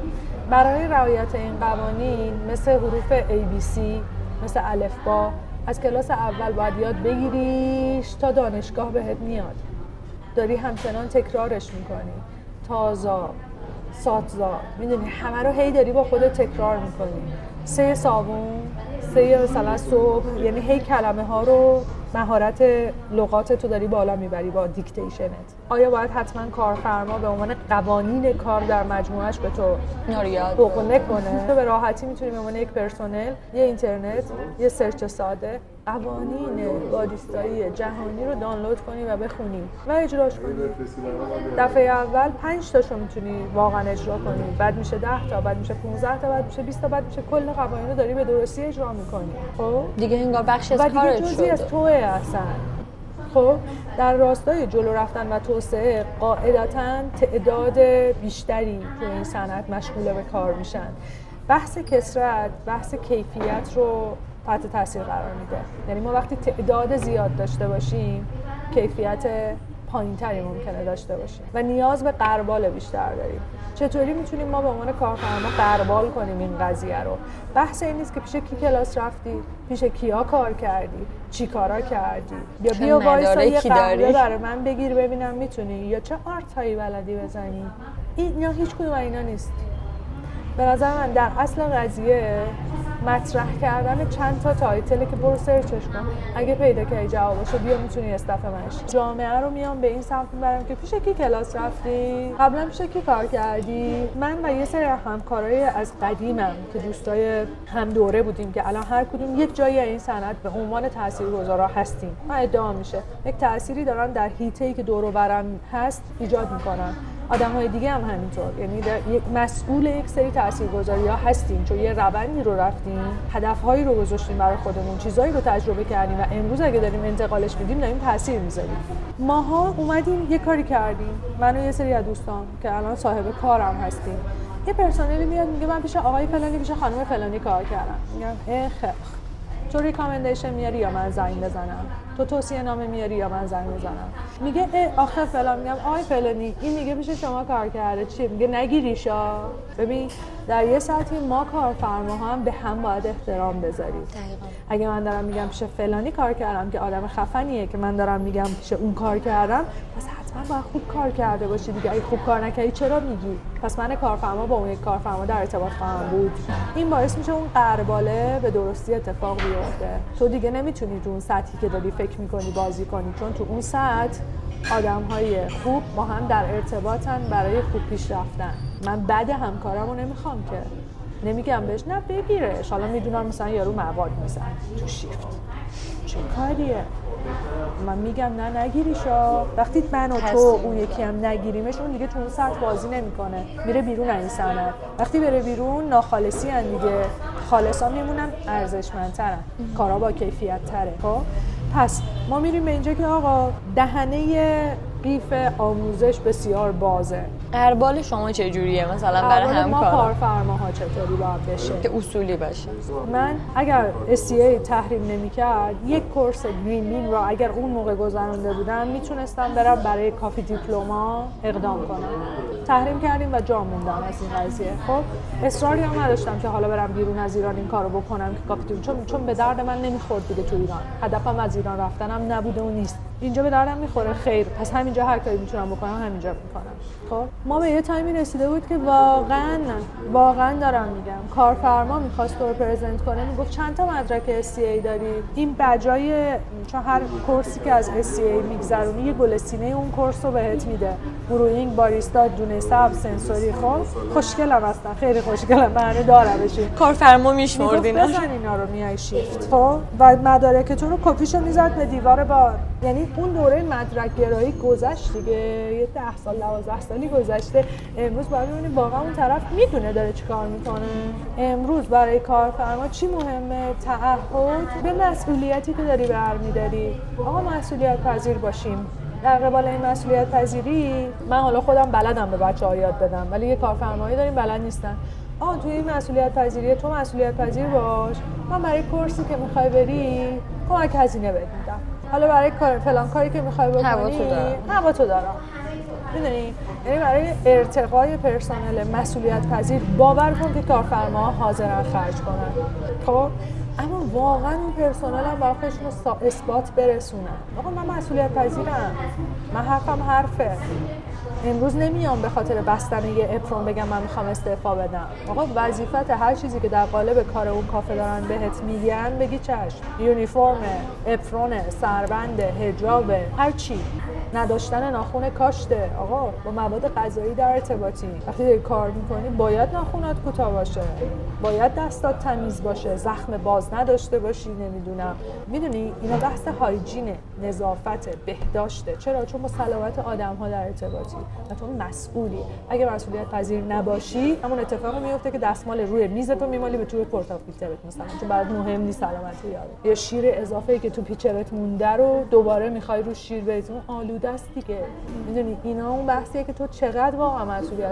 برای رعایت این قوانین مثل حروف ABC، مثل الفبا، از کلاس اول باید یاد بگیریش تا دانشگاه بهت میاد، داری همچنان تکرارش میکنی، تازا، ساتزا، میدونی همه رو هی داری با خودت تکرار میکنی. 3 صابون، 3 مثلا صبح، یعنی هی کلمه ها رو، مهارت لغات تو داری بالا میبری با دیکتیشنت. آیا باید حتما کارفرما به عنوان قوانین کار در مجموعش به تو بقله کنه؟ تو به راحتی میتونی به عنوان یک پرسنل، یه اینترنت، یه سرچ ساده قوانین باریستایی جهانی رو دانلود کنی و بخونی و اجراش کنی. دفعه اول 5 تاشو میتونی واقعا اجرا کنی، بعد میشه 10 تا، بعد میشه 15 تا، بعد میشه 20 تا، بعد میشه کل قوانین رو داری به درستی اجرا میکنی. خب دیگه انگار بخش از کارت شده، دیگه جزئی از توئه اصلا. خب در راستای جلو رفتن و توسعه قاعدتاً تعداد بیشتری تو این صنعت مشغول به کار میشن. بحث کثرت، بحث کیفیت رو تحت تاثیر قرار میده. یعنی ما وقتی تعداد زیاد داشته باشیم کیفیت پایین‌تری ممکنه داشته باشیم و نیاز به غربال بیشتر داریم. چطوری میتونیم ما به عنوان کارفرما غربال کنیم این قضیه رو؟ بحث این نیست که پیش کی کلاس رفتی، پیش کیا کار کردی، چی کارا کردی، یا بیا وایسا یه قهوه برای من بگیر ببینم میتونی، یا چه آرتایی بلدی بزنی. اینا هیچ کدوم اینا نیست. به نظر من در اصل قضیه مطرح کردن چند تا تایتله که برو سرچش کن، اگه پیدا کردی جوابشو بیا میتونی استاف منش. جامعه رو میام به این سمت میبرم که پیش کی کلاس رفتی، قبلا پیش کی کار کردی. من و یه سری همکارای از قدیمم که دوستای هم دوره بودیم که الان هر کدوم یک جایی این صنعت به عنوان تاثیرگذارا هستیم. من ادعا میشه یک تأثیری دارن در حیطه‌ای که دور و برم هست ایجاد میکنن. آدم‌های دیگه هم همینطور، یعنی یک مسئول یک سری تاثیرگذاری‌ها هستیم، چون یه روندی رو رفتیم، هدف‌هایی رو گذاشتیم برای خودمون، چیزایی رو تجربه کردیم و امروز اگه داریم انتقالش میدیم داریم تاثیر میذاریم. ماها اومدیم یه کاری کردیم، من و یه سری از دوستان که الان صاحب کارم هستیم، یه پرسنلی میاد میگه من پیش آقای فلانی، پیش خانم فلانی کار کردم. میگم تو ریکامندیشن میاری یا من زنگ بزنم؟ تو توصیه نامه میاری یا من زنگ بزنم؟ میگه آخه فلان. میگم آقای فلانی این میگه پیش شما کار کرده، چیه؟ میگه نگیریشا. ببین در یه سطحی ما کارفرماها هم به هم باید احترام بذاریم. اگه من دارم میگم پیش فلانی کار کردم که آدم خفنیه، که من دارم میگم پیش اون کار کردم، پس حتما باید خوب کار کرده باشی دیگه. اگه خوب کار نکردی چرا میگی؟ پس من کارفرما با اون یک کارفرما در ارتباط خواهم بود. این باعث میشه اون غرباله به درستی اتفاق بیفته. تو دیگه نمیتونی تو اون سطحی که داری فکر میکنی بازی کنی، چون تو اون سطح آدم‌های خوب با هم در ارتباطن برای خوب پیش رفتن. من بعد همکارمو نمیخوام که نمیگم بهش نه بگیرش، حالا میدونم مثلا یارو مواد میزن تو شیفت، چه کاریه؟ من میگم نه نگیریشا. وقتی من و تو اون یکی هم نگیریمش، اون دیگه تو اون سطح بازی نمیکنه، میره بیرون از این صنعت. وقتی بره بیرون ناخالصی ان دیگه، خالصا میمونن ارزشمندترن، کارا با کیفیت تره. خب پس ما میریم به اینجا که آقا دهنه قیف آموزش بسیار بازه. قربال شما چجوریه مثلا برای همکارا؟ ما کارفرماها چطوری باید بشه که اصولی باشه. من اگر SCA تحریم نمی‌کرد یک کورس گرین بین را اگر اون موقع گذرونده بودم میتونستم برم برای کافی دیپلوما اقدام کنم. تحریم کردیم و جا موندم از این قضیه. خب اصراری هم نداشتم که حالا برم بیرون از ایران این کارو بکنم که کافی دیپلوما چون به درد من نمیخورد دیگه تو ایران. هدفم از ایران رفتنم نبوده و نیست. اینجا به دردم میخوره خیر. پس همینجا هر کاری میتونم بکنم همینجا میکنم. خب ما به یه تایمی رسیده بود که واقعا دارم میگم کارفرما میخواست تو رو پرزنت کنه میگفت چند تا مدرک SCA داری؟ این بجای چون هر کورسی که از SCA میگذرونی یه گلسینه اون کورس رو بهت میده. بروینگ، باریستا، دونه سب، سنسوری. خب خوشگلم هستن خیلی خوشگلم بهانه دارمشون. کارفرما میشمردینا بزن اینا رو میای شیفت. خب و مدارک تو رو کپیشو میذارد به دیوار بار. یعنی اون دوره مدرک گرایی گذشت دیگه. یه 10 سال 12 سالی گذشته. امروز باید ببینیم واقعا اون طرف میدونه داره چیکار میکنه. امروز برای کارفرما چی مهمه؟ تعهد به مسئولیتی که داری برمی‌داری. آقا مسئولیت پذیر باشیم. در قبال این مسئولیت پذیری من حالا خودم بلدم به بچه‌ها یاد بدم ولی یه کارفرمایی داریم بلد نیستن. توی این مسئولیت پذیری تو مسئولیت پذیر باش. من برای کورسی که میخوای بری کمک هزینه بهت میدم. حالا برای فلان کاری که میخوای بکنی هوا تو دارم. میدونی یعنی برای ارتقای پرسنل مسئولیت پذیر باور کن که کارفرماها حاضرن خرج کنن. خب اما واقعا این پرسنل هم باید خودشون رو اثبات برسونن. آقا من مسئولیت پذیرم. من حرفم حرفه. امروز نمیام به خاطر بستن یه اپرون بگم من میخوام استعفا بدم. آقا وظیفت هر چیزی که در قالب کار اون کافه دارن بهت میگن بگی چشم. یونیفرم، اپرون، سربند، حجاب، هر چی. نداشتن ناخن کاشته. آقا با مواد غذایی در ارتباطی. وقتی داری کار میکنی باید ناخنات کوتاه باشه. باید دستات تمیز باشه. زخم باز نداشته باشی. نمیدونم. میدونی اینا بحث هایجینه، نظافت، بهداشته. چرا؟ چون با سلامت آدم‌ها در ارتباطی. و تو مسئولی. اگه مسئولیت پذیر نباشی همون اتفاقی میفته که دستمال روی میزتو میمالی به توی پورتافیلترت مثلا چون برات مهم نیست سلامتی یارو. یا شیر اضافه‌ای که تو پیچرت مونده رو دوباره می‌خوای رو شیر بریزی. آلوده است دیگه. میدونی اینا اون بحثیه که تو چقدر واقعا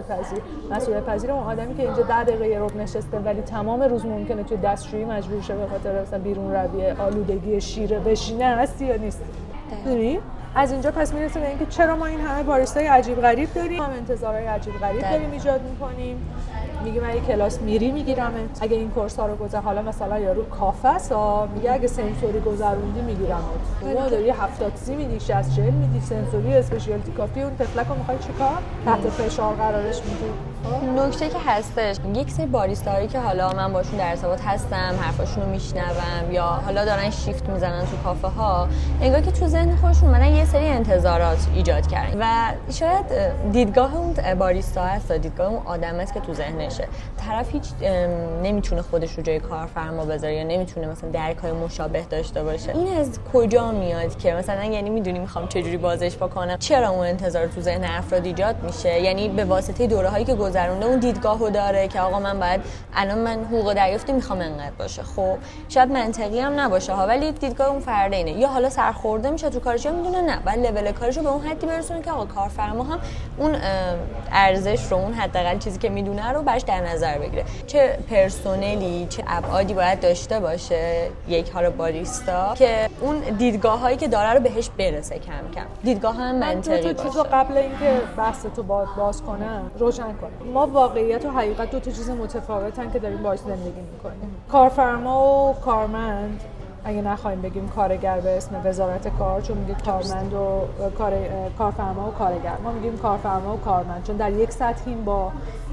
مسئولیت پذیر اون آدمی که اینجا 10 دقیقه یه ربع نشسته ولی تمام روز ممکنه تو دستشویی مجبور شه به خاطر مثلا بیرون روی آلودگی شیر بشینه. هستی یا نیست؟ میدونی از اینجا پس میرسه به اینکه چرا ما این همه باریستای عجیب غریب داریم، هم انتظارهای عجیب غریب داریم ایجاد می‌کنیم. میگه من کلاس میری میگیرمت. اگه این کورس ها رو گذر حالا مثلا یارو کافه ها میگه اگه سنسوری گذروندی میگیرمت. تو داری 70 سی میدی 60 40 میدی سنسوری اسپشیالتی کافی اون طفلکو میخوای چیکار؟ تحت فشار قرارش میدی. نکته که هستش یک سری باریستایی که حالا من باشون در ارتباط هستم حرفاشون رو میشنوم یا حالا دارن شیفت میزنن تو کافه ها انگار که تو ذهن خودشون منن یه سری انتظارات ایجاد کردن و شاید دیدگاه اون باریستا هست دیدگاه اون آدم است که تو ذهنشه. طرف هیچ نمیتونه خودش رو جای کارفرما بذاره یا نمیتونه مثلا درک‌های مشابه داشته باشه. این از کجا میاد که مثلا یعنی میدونی میخوام چجوری بازش بکنم؟ چرا اون انتظار تو ذهن افراد ایجاد میشه؟ یعنی به واسطه دوره‌هایی که گذرونده اون دیدگاهو داره که آقا من باید الان من حقوق دریافتی میخوام انقدر باشه. خب شاید منطقی هم نباشه ها ولی دیدگاه اون فرد اینه. یا حالا سرخورده میشه تو کارش میدونه نه بعد لول کارشو به اون حدی برسونه که آقا کارفرما هم اون ارزش رو اون حداقل چیزی که میدونه رو براش در نظر بگیره. چه پرسنلی چه ابعادی باید داشته باشه یک حالا باریستا که اون دیدگاه‌هایی که داره رو بهش برسه کم کم. دیدگاه هم منطقی باشه. چیزو قبل اینکه بحث تو باز کنم روشن کنم. ما واقعیت و حقیقت دو تا چیز متفاوتن که داریم باهاش زندگی می‌کنیم. کارفرما و کارمند اگه نخوایم بگیم کارگر به اسم وزارت کار چون میگه کارمند و کارفرما و کارگر ما میگیم کارفرما و کارمند چون در یک سطحیم با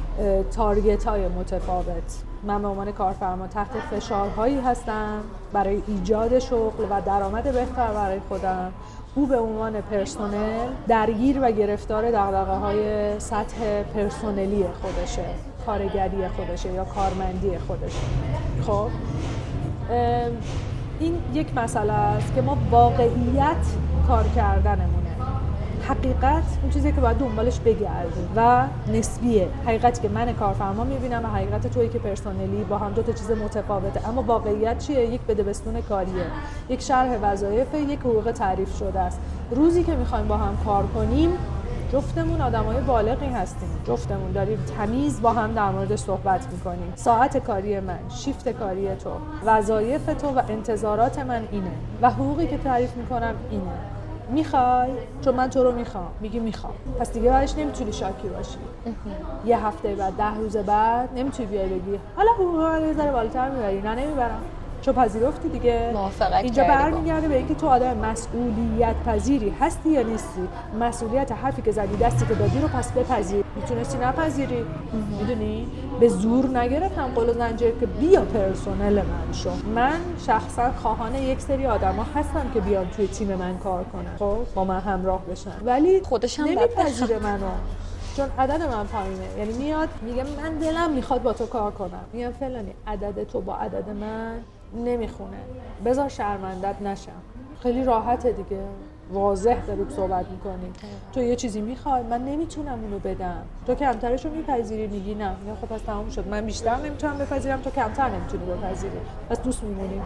تارگت‌های متفاوت. من به عنوان کارفرما تحت فشارهایی هستم برای ایجاد شغل و درآمد بهتر برای خودم. او به عنوان پرسنل درگیر و گرفتار دغدغه‌های سطح پرسنلی خودشه، کارگری خودشه یا کارمندی خودشه. خب این یک مسئله است که ما واقعیت کار کردنمونه. حقیقت اون چیزی که باید دنبالش بگردیم و نسبیه. حقیقتی که من کارفرما میبینم و حقیقت تویی که پرسنلی با هم دو تا چیز متفاوته، اما واقعیت چیه؟ یک بدبستون کاریه، یک شرح وظایف، یک حقوق تعریف شده است. روزی که میخوایم با هم کار کنیم، جفتمون آدمای بالغی هستیم، جفتمون داریم تمیز با هم در مورد صحبت میکنیم. ساعت کاری من، شیفت کاری تو، وظایف تو و انتظارات من اینه و حقوقی که تعریف میکنم اینه. میخوای؟ چون من تو رو میخوام. میگی میخوام، پس دیگه برش نمیتونی شاکی باشی. یه هفته بعد، 10 روز بعد نمیتونی بیای بگی حالا حقوق من یه ذره بالاتر میبری. نه نمیبرم، چون پذیرفتی دیگه. اینجا برمیگرده به اینکه تو آدم مسئولیت پذیری هستی یا نیستی. مسئولیت حرفی که زدی، دستی که دادی رو پس بپذیر. میتونستی نپذیری. میدونی به زور نگرفتم قول و زنجیر که بیا پرسنل من شو. من شخصا خواهان یک سری آدما هستم که بیان توی تیم من کار کنن، خب با من همراه بشن، ولی خودش هم نمیپذیره منو، چون عدد من پایینه. یعنی میاد میگه من دلم میخواد با تو کار کنم. میگم فلانی عدد تو با عدد من نمیخونه، بذار شرمندت نشم. خیلی راحته دیگه، واضح دارید صحبت میکنیم. تو یه چیزی میخوای، من نمیتونم اونو بدم، تو کمترشو میپذیری. میگی نه، میگم خب پس تموم شد، من بیشتر نمیتونم بپذیرم، تو کمتر نمیتونی بپذیری، پس دوست میمونیم.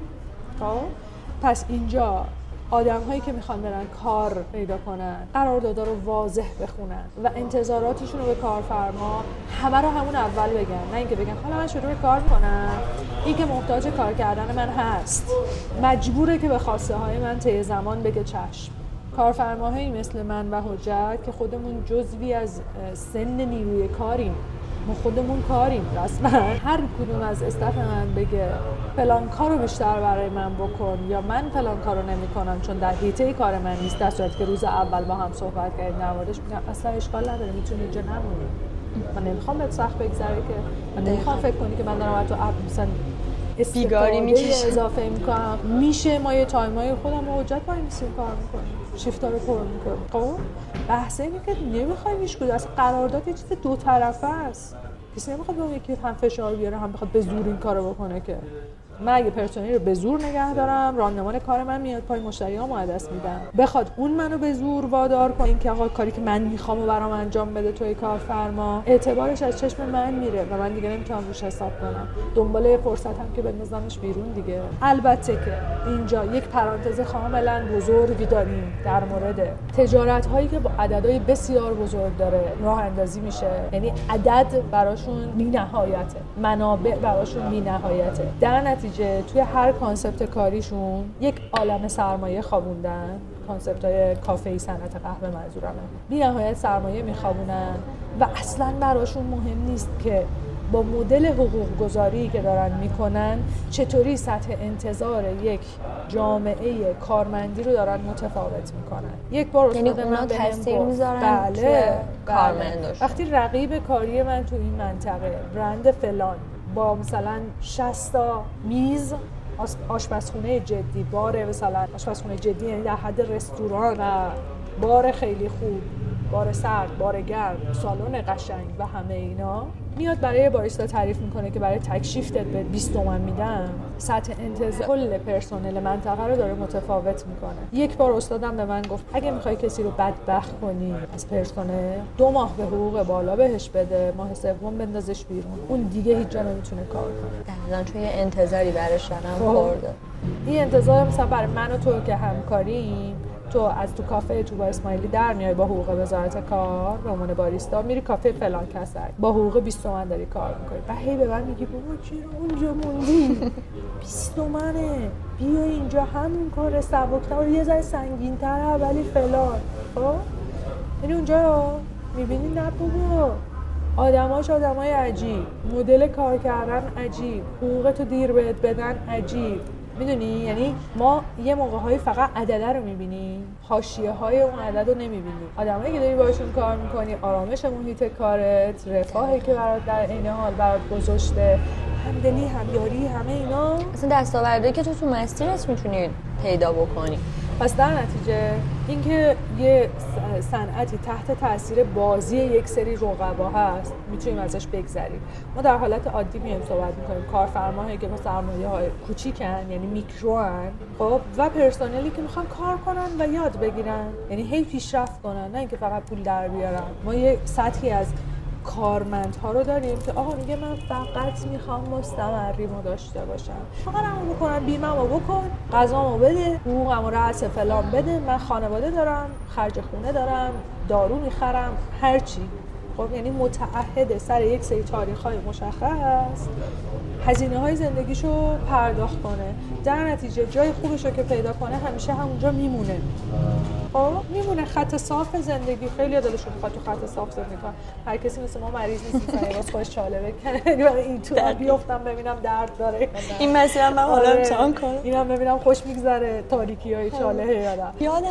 خب پس اینجا آدم هایی که میخوان برن کار پیدا کنن، قراردادها رو واضح بخونن و انتظاراتشون رو به کارفرما همه رو همون اول بگن. نه اینکه بگن حالا من شروع به کار میکنم، این که محتاج کار کردن من هست، مجبوره که به خواسته های من طی زمان بگه چشم. کارفرماهایی مثل من و حجت که خودمون جزوی از سن نیروی کاریم، ما خودمون کاریم رسما، هر کدوم از استاف من بگه فلان کارو بیشتر برای من بکن یا من فلان کارو نمیکنم چون در حیطه کار من نیست، در صورتی که روز اول با هم صحبت کردیم در موردش، میگم اصلا اشکال نداره، میتونی اینجا نمونی. من نمیخوام بهت سخت بگذره، که من نمیخوام فکر کنی که من دارم تو مثلا بیگاری میکشم اضافه میکنم. میشه ما یه تایمای خودم با حجت با این کار میکنیم، شیفتا رو پر میکنیم. خب بحث اینه که نمیخوایم هیچ کدوم، اصلا قرارداد یه چیز دو طرفه است. کسی نمیخواد به اون یکی هم فشار بیاره هم بخواد به زور این کارو بکنه. که من اگه پرسنلی رو به زور نگه دارم، راهنمان کار من میاد پای مشتریام از دست میدم. بخواد اون منو به زور وادار کنه که آقا کاری که من میخوام و برام انجام بده توی کارفرما، اعتبارش از چشم من میره و من دیگه نمیتونم روش حساب کنم. دنبال فرصتم که بندازمش بیرون دیگه. البته که اینجا یک پرانتز کاملا بزرگی داریم در مورد تجارت هایی که با عددهای بسیار بزرگ داره راه اندازی میشه. یعنی عدد براشون بی‌نهایته، منابع براشون بی‌نهایته. در نتیجه توی هر کانسپت کاریشون یک عالمه سرمایه خوابوندن. کانسپت‌های کافه‌ای، صنعت قهوه منظورمه، بی‌نهایت سرمایه میخوابونن و اصلاً براشون مهم نیست که با مدل حقوق گذاری که دارن میکنن چطوری سطح انتظار یک جامعه کارمندی رو دارن متفاوت میکنن. یک بار یعنی اونا تاثیر میذارن بله. کارمنداش. وقتی رقیب کاری من تو این منطقه برند فلان با مثلا 60 تا میز آشپزخونه جدی، بار مثلا آشپزخونه جدی یعنی در حد رستوران و بار خیلی خوب، بار سرد، بار گرم، سالن قشنگ و همه اینا، میاد برای باریستا تعریف میکنه که برای تک شیفتت به 20 تومن میدم. سطح انتظار کل پرسنل منطقه رو داره متفاوت میکنه. یک بار استادم به من گفت اگه میخوای کسی رو بدبخت کنی از پرسنل، 2 ماه به حقوق بالا بهش بده، ماه سوم بندازش بیرون، اون دیگه هیچ جا نمیتونه کار کنه. دقیقاً چون یه انتظاری براش رقم خورده. این انتظار مثلا برای من و تو که همکاریم، تو از تو کافه تو با اسماعیلی در میای با حقوق وزارت کار به عنوان باریستا، میری کافه فلان کسک با حقوق 20 تومن داری کار میکنی. بعد هی به من میگی بابا چرا اونجا موندی؟ 20 تومنه، بیا اینجا همین کار سبک‌تر، یه ذره سنگین‌تره ولی فلان. خب یعنی اونجا میبینی نه بابا، آدمای عجیب، مدل کار کردن عجیب، حقوقتو دیر بهت بدن عجیب. میدونی یعنی ما یه موقع‌های فقط عدده رو می‌بینیم، حاشیه‌های اون عدد رو نمی‌بینیم. آدمایی که داری باشون کار می‌کنی، آرامش محیط کارت، رفاهی که برات در عین حال برات گذاشته، همدلی، همیاری، همه اینا اصلا دستاوردی که تو مسیرت میتونی پیدا بکنی. پس در نتیجه اینکه یه صنعتی تحت تاثیر بازی یک سری رقبا هست میتونیم ازش بگذریم. ما در حالت عادی میایم صحبت میکنیم کارفرماهایی که با سرمایه‌های کوچیکن، یعنی میکروان، خب، و پرسنلی که میخوان کار کنن و یاد بگیرن، یعنی هی پیشرفت کنن، نه اینکه فقط پول در بیارن. ما یه سطحی از کارمندها رو داریم که آقا میگه من فقط میخوام مستمریمو داشته باشم، کارمو بکنم، بیمه‌مو بکن، غذامو بده، حقوقمو رأس فلان بده، من خانواده دارم، خرج خونه دارم، دارو میخرم، هر چی. خب یعنی متعهد سر یک سری تاریخ‌های مشخص هزینه‌های زندگیشو پرداخت کنه، در نتیجه جای خوبشو که پیدا کنه همیشه همونجا میمونه. خب میمونه خط صاف زندگی. خیلی دلشون میخواد تو خط صاف زندگی کنن. هر کسی مثل ما مریض نیست که واسه خودش چاله بکنه، این تو بیافتم ببینم درد داره، این مسیر من حالا امتحان کنم، اینم ببینم خوش میگذره، تاریکی‌های چاله یادم. یادمه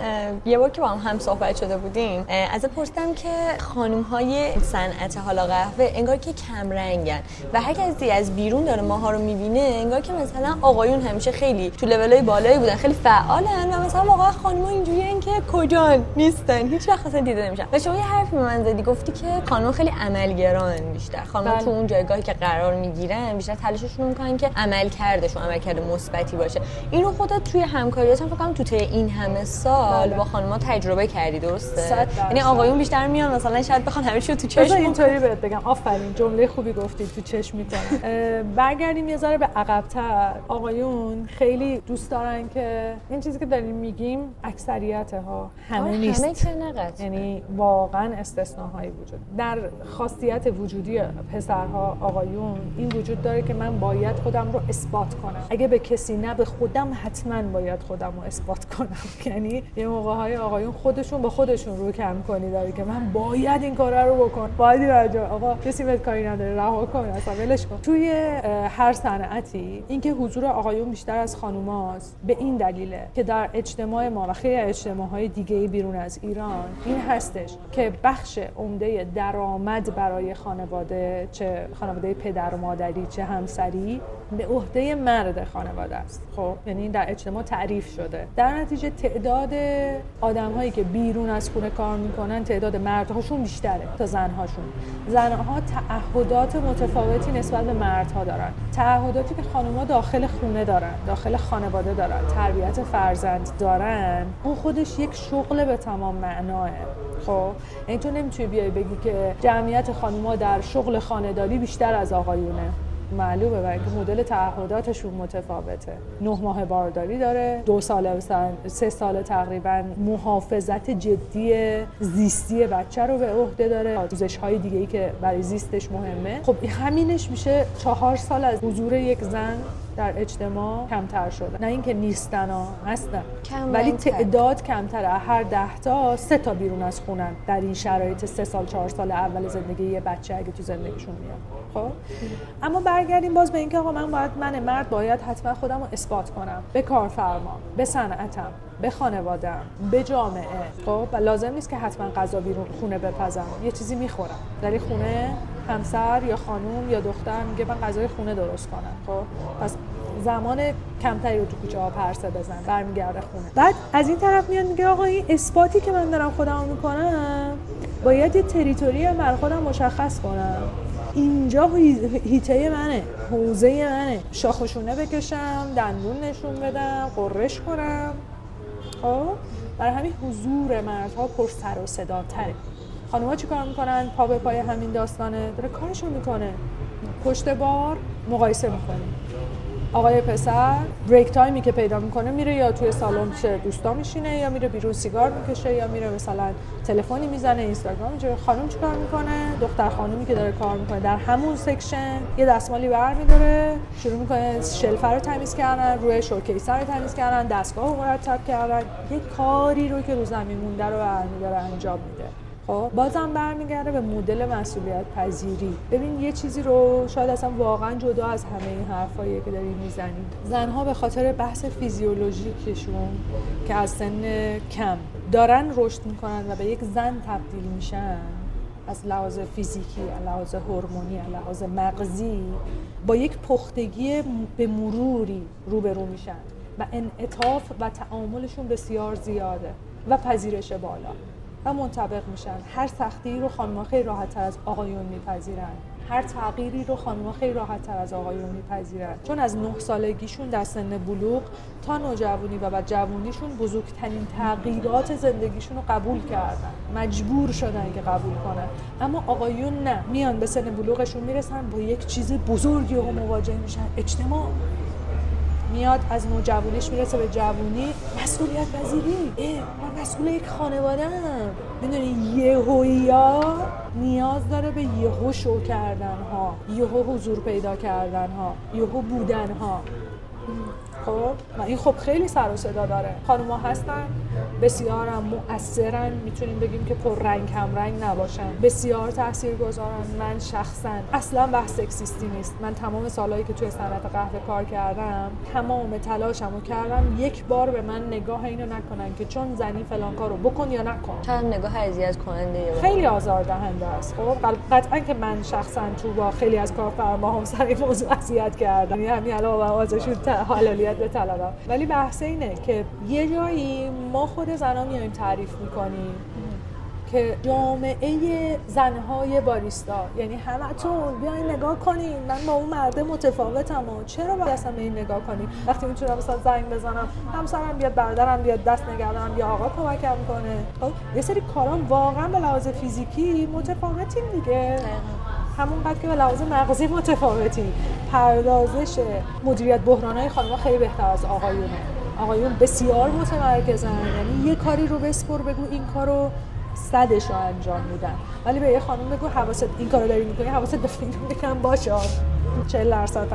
یه بار که با هم صحبت شده بودیم ازت پرسیدم که خانم‌های صنعت حالا قهوه انگار که کم رنگن و هر کسی از بیرون داره ماها رو میبینه انگار که مثلا آقایون همیشه خیلی تو لول‌های بالایی بودن، خیلی فعالن و مثلا واقعا خانم‌ها اینجوریه که کجان نیستن، هیچ وقت اصلا دیده نمیشن. و شما یه حرفی به من زدی، گفتی که خانم‌ها خیلی عملگران بیشتر، خانم‌ها تو اون جایگاهی که قرار میگیرن بیشتر تلاششون میکنن که عملکرد مثبتی باشه. اینو خودت توی همکاریات هم فکر کنم تو این همه سال با خانم‌ها تجربه کردی، درسته؟ یعنی آقایون بیشتر میان مثلا شاید بخوان همه چی تو چشم. اینطوری بهت بگم، آفرین، جمله خوبی گفتی، تو چشم میکنن. برگردیم یه ذره به عقب‌تر. آقایون خیلی دوست دارن که این چیزی که داریم میگیم اکثریت ها همه نیست، همه که نقد، یعنی واقعا استثناهایی وجود در خاصیت وجودی پسرها. آقایون این وجود داره که من باید خودم رو اثبات کنم، اگه به کسی نه به خودم حتما باید خودم رو اثبات کنم. یعنی یه موقع‌های آقایون خودشون با خودشون رو کم کنی داره که من باید این کارا رو بکنم، باید این آقا کسی بهت کاری نداره، رها کن، اصلا ولش کن. توی هر صنعتی اینکه حضور آقایون بیشتر از خانوماست به این دلیله که در اجتماع ما و خیلی اجتماع‌های دیگه بیرون از ایران این هستش که بخش عمده درآمد برای خانواده، چه خانواده پدر و مادری چه همسری، به عهده مرد خانواده است. خب یعنی در اجتماع تعریف شده. در نتیجه تعداد آدم‌هایی که بیرون از خونه کار میکنن تعداد مردهاشون بیشتره تا زنهاشون. زنها تعهدات متفاوتی نسبت به مردها دارن، تعهداتی که خانم‌ها داخل خونه دارن، داخل خانواده دارن، تربیت فرزند دارن، اون خودش یک شغل به تمام معناه. خب یعنی تو نمیتونی بیای بگی که جمعیت خانم‌ها در شغل خانه‌داری بیشتر از آقایونه. معلومه برای که مدل تعهداتشون متفاوته. 9 ماه بارداری داره، 2 ساله مثلا 3 ساله تقریبا محافظت جدی زیستی بچه رو به عهده داره، آموزش‌های دیگه‌ای که برای زیستش مهمه. خب همینش میشه 4 سال از حضور یک زن در اجتماع کمتر شده. نه اینکه نیستن ها، هستن، ولی تعداد کمتره. هر 10 تا 3 تا بیرون از خونن در این شرایط 3 سال 4 سال اول زندگی یه بچه اگه تو زندگیشون میاد. خب اما برگردیم باز به اینکه آقا من مرد باید حتما خودم رو اثبات کنم به کارفرما، به صنعتم، به خانواده‌ام، به جامعه. خب و لازم نیست که حتما غذا بیرون خونه بپزم، یه چیزی میخورم در خونه. همسر یا خانوم یا دختر میگه من غذای خونه درست کنم. خب پس زمان کمتری رو تو کوچه ها پرسه بزن، برمیگرده خونه. بعد از این طرف میاد میگه آقا این اثباتی که من دارم خودم میکنم باید یه تریتوری هم بر خودم مشخص کنم. اینجا هیته منه، حوزه منه، شاخشونه بکشم، دندون نشون بدم، قررش کنم. خب برای همین حضور مردها پر سر و صدا تره. خانوما چی کار میکنن؟ پا به پای همین داستانه، داره کارشو میکنه. پشت بار مقایسه میکنه. آقای پسر بریک تایمی که پیدا میکنه میره یا توی سالن پیش دوستا میشینه یا میره بیرون سیگار میکشه یا میره مثلا تلفنی میزنه، اینستاگرام میذاره. خانم چیکار میکنه؟ دختر خانومی که داره کار میکنه در همون سکشن یه دستمالی برمی‌داره، شروع میکنه شلف رو تمیز کردن، روی شوکیس رو تمیز کردن، دستگاه رو مرتب کردن، یه کاری رو که رو زمین مونده رو برمی‌داره انجام میده. خب بازم برمیگرده به مدل مسئولیت پذیری. ببین یه چیزی رو شاید اصلا واقعا جدا از همه این حرفایی که داریم میزنیم، زنها به خاطر بحث فیزیولوژیکشون که از سن کم دارن رشد میکنن و به یک زن تبدیل میشن، از لحاظ فیزیکی، از لحاظ هورمونی، از لحاظ مغزی با یک پختگی به مروری روبرو میشن. و انعطاف و تعاملشون بسیار زیاده و پذیرش بالا و منطبق میشن. هر سختی رو خانم‌ها خیلی راحت‌تر از آقایون میپذیرن، هر تغییری رو خانم‌ها خیلی راحت‌تر از آقایون میپذیرن، چون از 9 سالگیشون در سن بلوغ تا نوجوانی و بعد جوونیشون بزرگترین تغییرات زندگیشون رو قبول کردن، مجبور شدن که قبول کنن. اما آقایون نه، میان به سن بلوغشون میرسن با یک چیز بزرگی رو مواجه میشن، اجتماع. میاد از نوجوانیش میرسه به جوونی، مسئولیت پذیری، من مسئول یک خانواده‌ام. میدونی یهویی نیاز داره به یهو شو کردن ها، یهو حضور پیدا کردن ها، یهو بودن ها. خب و این خب خیلی سر و صدا داره. خانوما هستن بسیار هم مؤثرن، میتونیم بگیم که پر رنگ هم رنگ نباشن، بسیار تاثیرگذارن. من شخصا اصلا بحث سکسیستی نیست. من تمام سالایی که توی صنعت قهوه کار کردم تمام تلاشمو کردم یک بار به من نگاه اینو نکنن که چون زنی فلان کارو بکن یا نکن. چند نگاه اذیت کننده، خیلی آزاردهنده است. خب قطعا که من شخصا تو با خیلی از کارفرماها سر این موضوع اذیت کردم، یعنی علاوه بر ازشون حلالیت به طلبم. ولی بحث اینه که یه جایی ما خود زنان میایم تعریف میکنیم که جامعه زنهای باریستا، یعنی همتون بیاین نگاه کنین من با اون مرده متفاوتم و چرا باید اصلا به این نگاه کنین؟ وقتی میتونم مثلا زنگ بزنم، همسرم بیاد، برادرم بیاد دست نگردم، یا آقا کمکم کنه. خب یه سری کارا واقعا به لحاظ فیزیکی متفاوتیم دیگه، همونقدر که به لحاظ مغزی متفاوتیم. پردازش مدیریت بحران‌های خانم‌ها خیلی بهتر از آقایونه. آقایون بسیار متمرکزن، یعنی یه کاری رو بسپر بگو این کارو 100ش رو انجام میدن، ولی به یه خانم بگو حواست این کارو داری میکنی، حواست به این بکن باشه 40%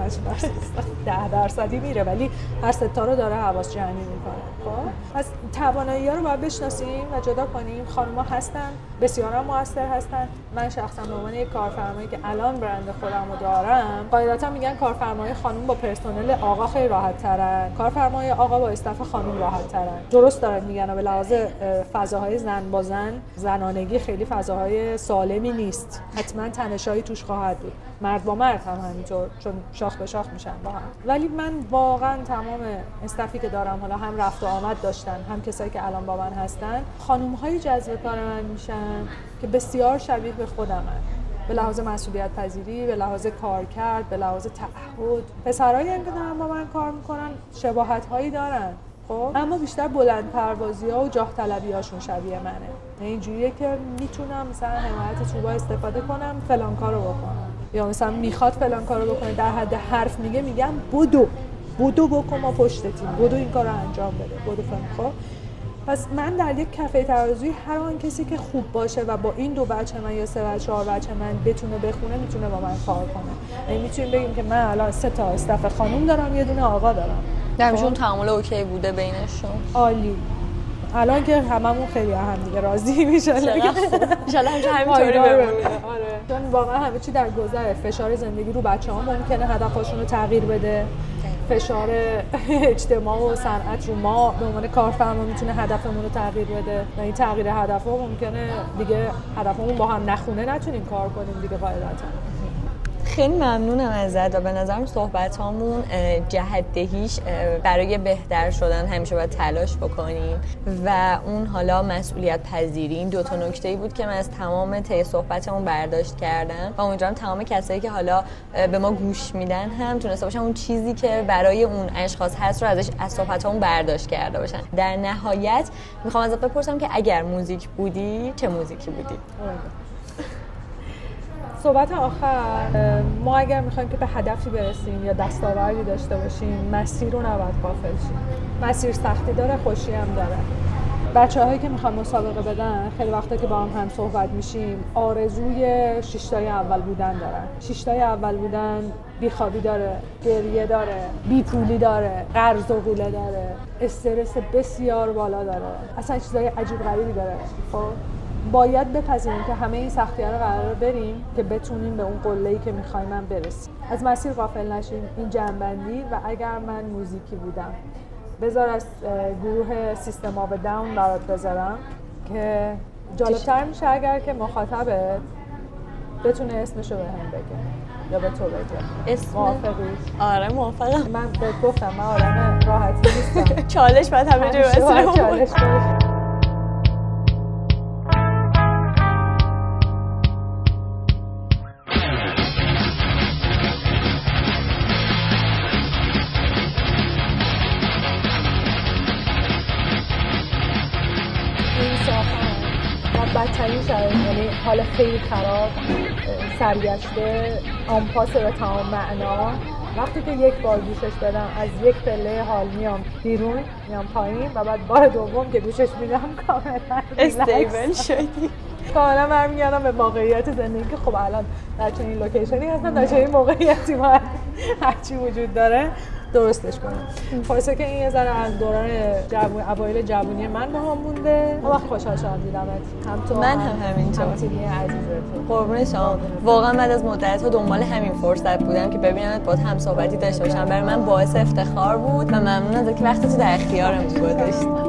50% 10% میره، ولی هر ستا رو داره حواس جمعی میکنه. خب پس توانایی‌ها رو باید بشناسیم و جدا کنیم. خانم‌ها هستن، بسیارا موثر هستن. من شخصا به عنوان یک کارفرمایی که الان برند خودم رو دارم، قاعدتا میگن کارفرمای خانم با پرسنل آقا خیلی راحت‌ترن، کارفرمای آقا با استاف خانم راحت‌ترن. درست دارن میگن، به لحاظ فضاهای زن با زن، زنانگی خیلی فضاهای سالمی نیست، حتما تنشایی توش خواهد بود. مرد با مرد هم همینطور، چون شاخ به شاخ میشن با هم. ولی من واقعا تمام استافی که دارم، حالا هم رفت و آمد داشتن، هم کسایی که الان با من هستن، خانم‌های جذب کار من میشن که بسیار شبیه به خودمن، به لحاظ مسئولیت پذیری، به لحاظ کارکرد، به لحاظ تعهد. پسرایی هم که دارن با من کار میکنن شباهت‌هایی دارن، خب اما بیشتر بلند پروازی‌ها و جاه طلبی‌هاشون شبیه منه. اینجوریه که میتونم مثلا حمایت چوبا استفاده کنم فلان کارو بکنم، یا مثلا میخواد فلان کارو بکنه، در حد حرف میگم بدو بکن، ما پشتتیم، بدو این کارو انجام بده، بدو فلان. خب پس من در یک کافه ترازویی هر آن کسی که خوب باشه و با این 2 بچه من یا 3 و 4 بچه من بتونه بخونه، میتونه با من کار کنه. یعنی میتونیم بگیم که من الان 3 تا استاف خانم دارم، یه دونه آقا دارم. همشون تعامل اوکی بوده بینشون؟ عالی. الان که هممون خیلی هم دیگه راضی میشن. ان شاء الله همینطوری بمونه. آره. چون واقعا همه چی در گذره. فشار زندگی رو بچه‌ها ممکنه هدفاشون رو تغییر بده. فشار اجتماع و صنعت رو ما به عنوان کارفرما میتونه هدفمون رو تغییر بده. و این تغییر هدف‌ها ممکنه دیگه هدفمون با هم نخونه، نتونیم کار کنیم دیگه قاعدتاً. خیلی ممنونم ازت و به نظرم صحبتامون جهت‌دهیش برای بهتر شدن همیشه باید تلاش بکنیم و اون حالا مسئولیت پذیری، این 2 تا نکته‌ای بود که من از تمام طی صحبتمون برداشت کردم و امیدوارم تمام کسایی که حالا به ما گوش میدن هم تونسته باشن اون چیزی که برای اون اشخاص هست رو ازش از صحبتامون برداشت کرده باشن. در نهایت میخوام ازت بپرسم که اگر موزیک بودی چه موزیکی بودی؟ صحبت آخر، ما اگر میخوایم که به هدفی برسیم یا دستاوردی داشته باشیم، مسیر رو نباید غافل شیم. مسیر سختی داره، خوشی هم داره. بچه‌هایی که میخوان مسابقه بدن، خیلی وقتا که با هم صحبت میشیم، آرزوی 6 تای اول بودن دارن. 6 تای اول بودن بیخوابی داره، گریه داره، بیپولی داره، قرض و قوله داره، استرس بسیار بالا داره، اصلا چیزای عجیب غریبی داره. خب باید بپذیریم که همه این سختی‌ها رو قرار بریم که بتونیم به اون قله‌ای که می‌خوایم هم برسیم. از مسیر غافل نشیم. این جنبندی. و اگر من موزیکی بودم، بذار از گروه سیستم آف داون برات بذارم که جالب‌تر میشه اگر که مخاطبت بتونه اسمشو بهم بگه. یا به تو بگه؟ اسم موافقی؟ آره موافقم. من بهت گفتم من آدم راحتی نیستم. چالش باید همه جا واسه چالش داری. بدترین شرایط، یعنی حال خیلی خراب، سرگشته، آنپاس به تمام معنا. وقتی که یک بار گوشش بدم از یک پله حال میام بیرون، میام پایین و بعد بار دوم که گوشش میدم کاملا استیبل شدی. کاملا برمیگردم به واقعیت زندگی که خب الان در چنین لوکیشنی هستم، در چنین موقعیتی باید هرچی وجود داره درستش کنم. خلاصه که این یه ذره از دوران اوایل جوونی من با هم مونده. وقت خوشحال شدم دیدمت. هم تو من هم همینطور. همتیمی عزیزت. قربون شما. واقعا بعد از مدت‌ها دنبال همین فرصت بودم که ببینمت، باهات هم صحبتی داشته باشم. برای من باعث افتخار بود و ممنون از اینکه وقتتو در اختیارم گذاشتی.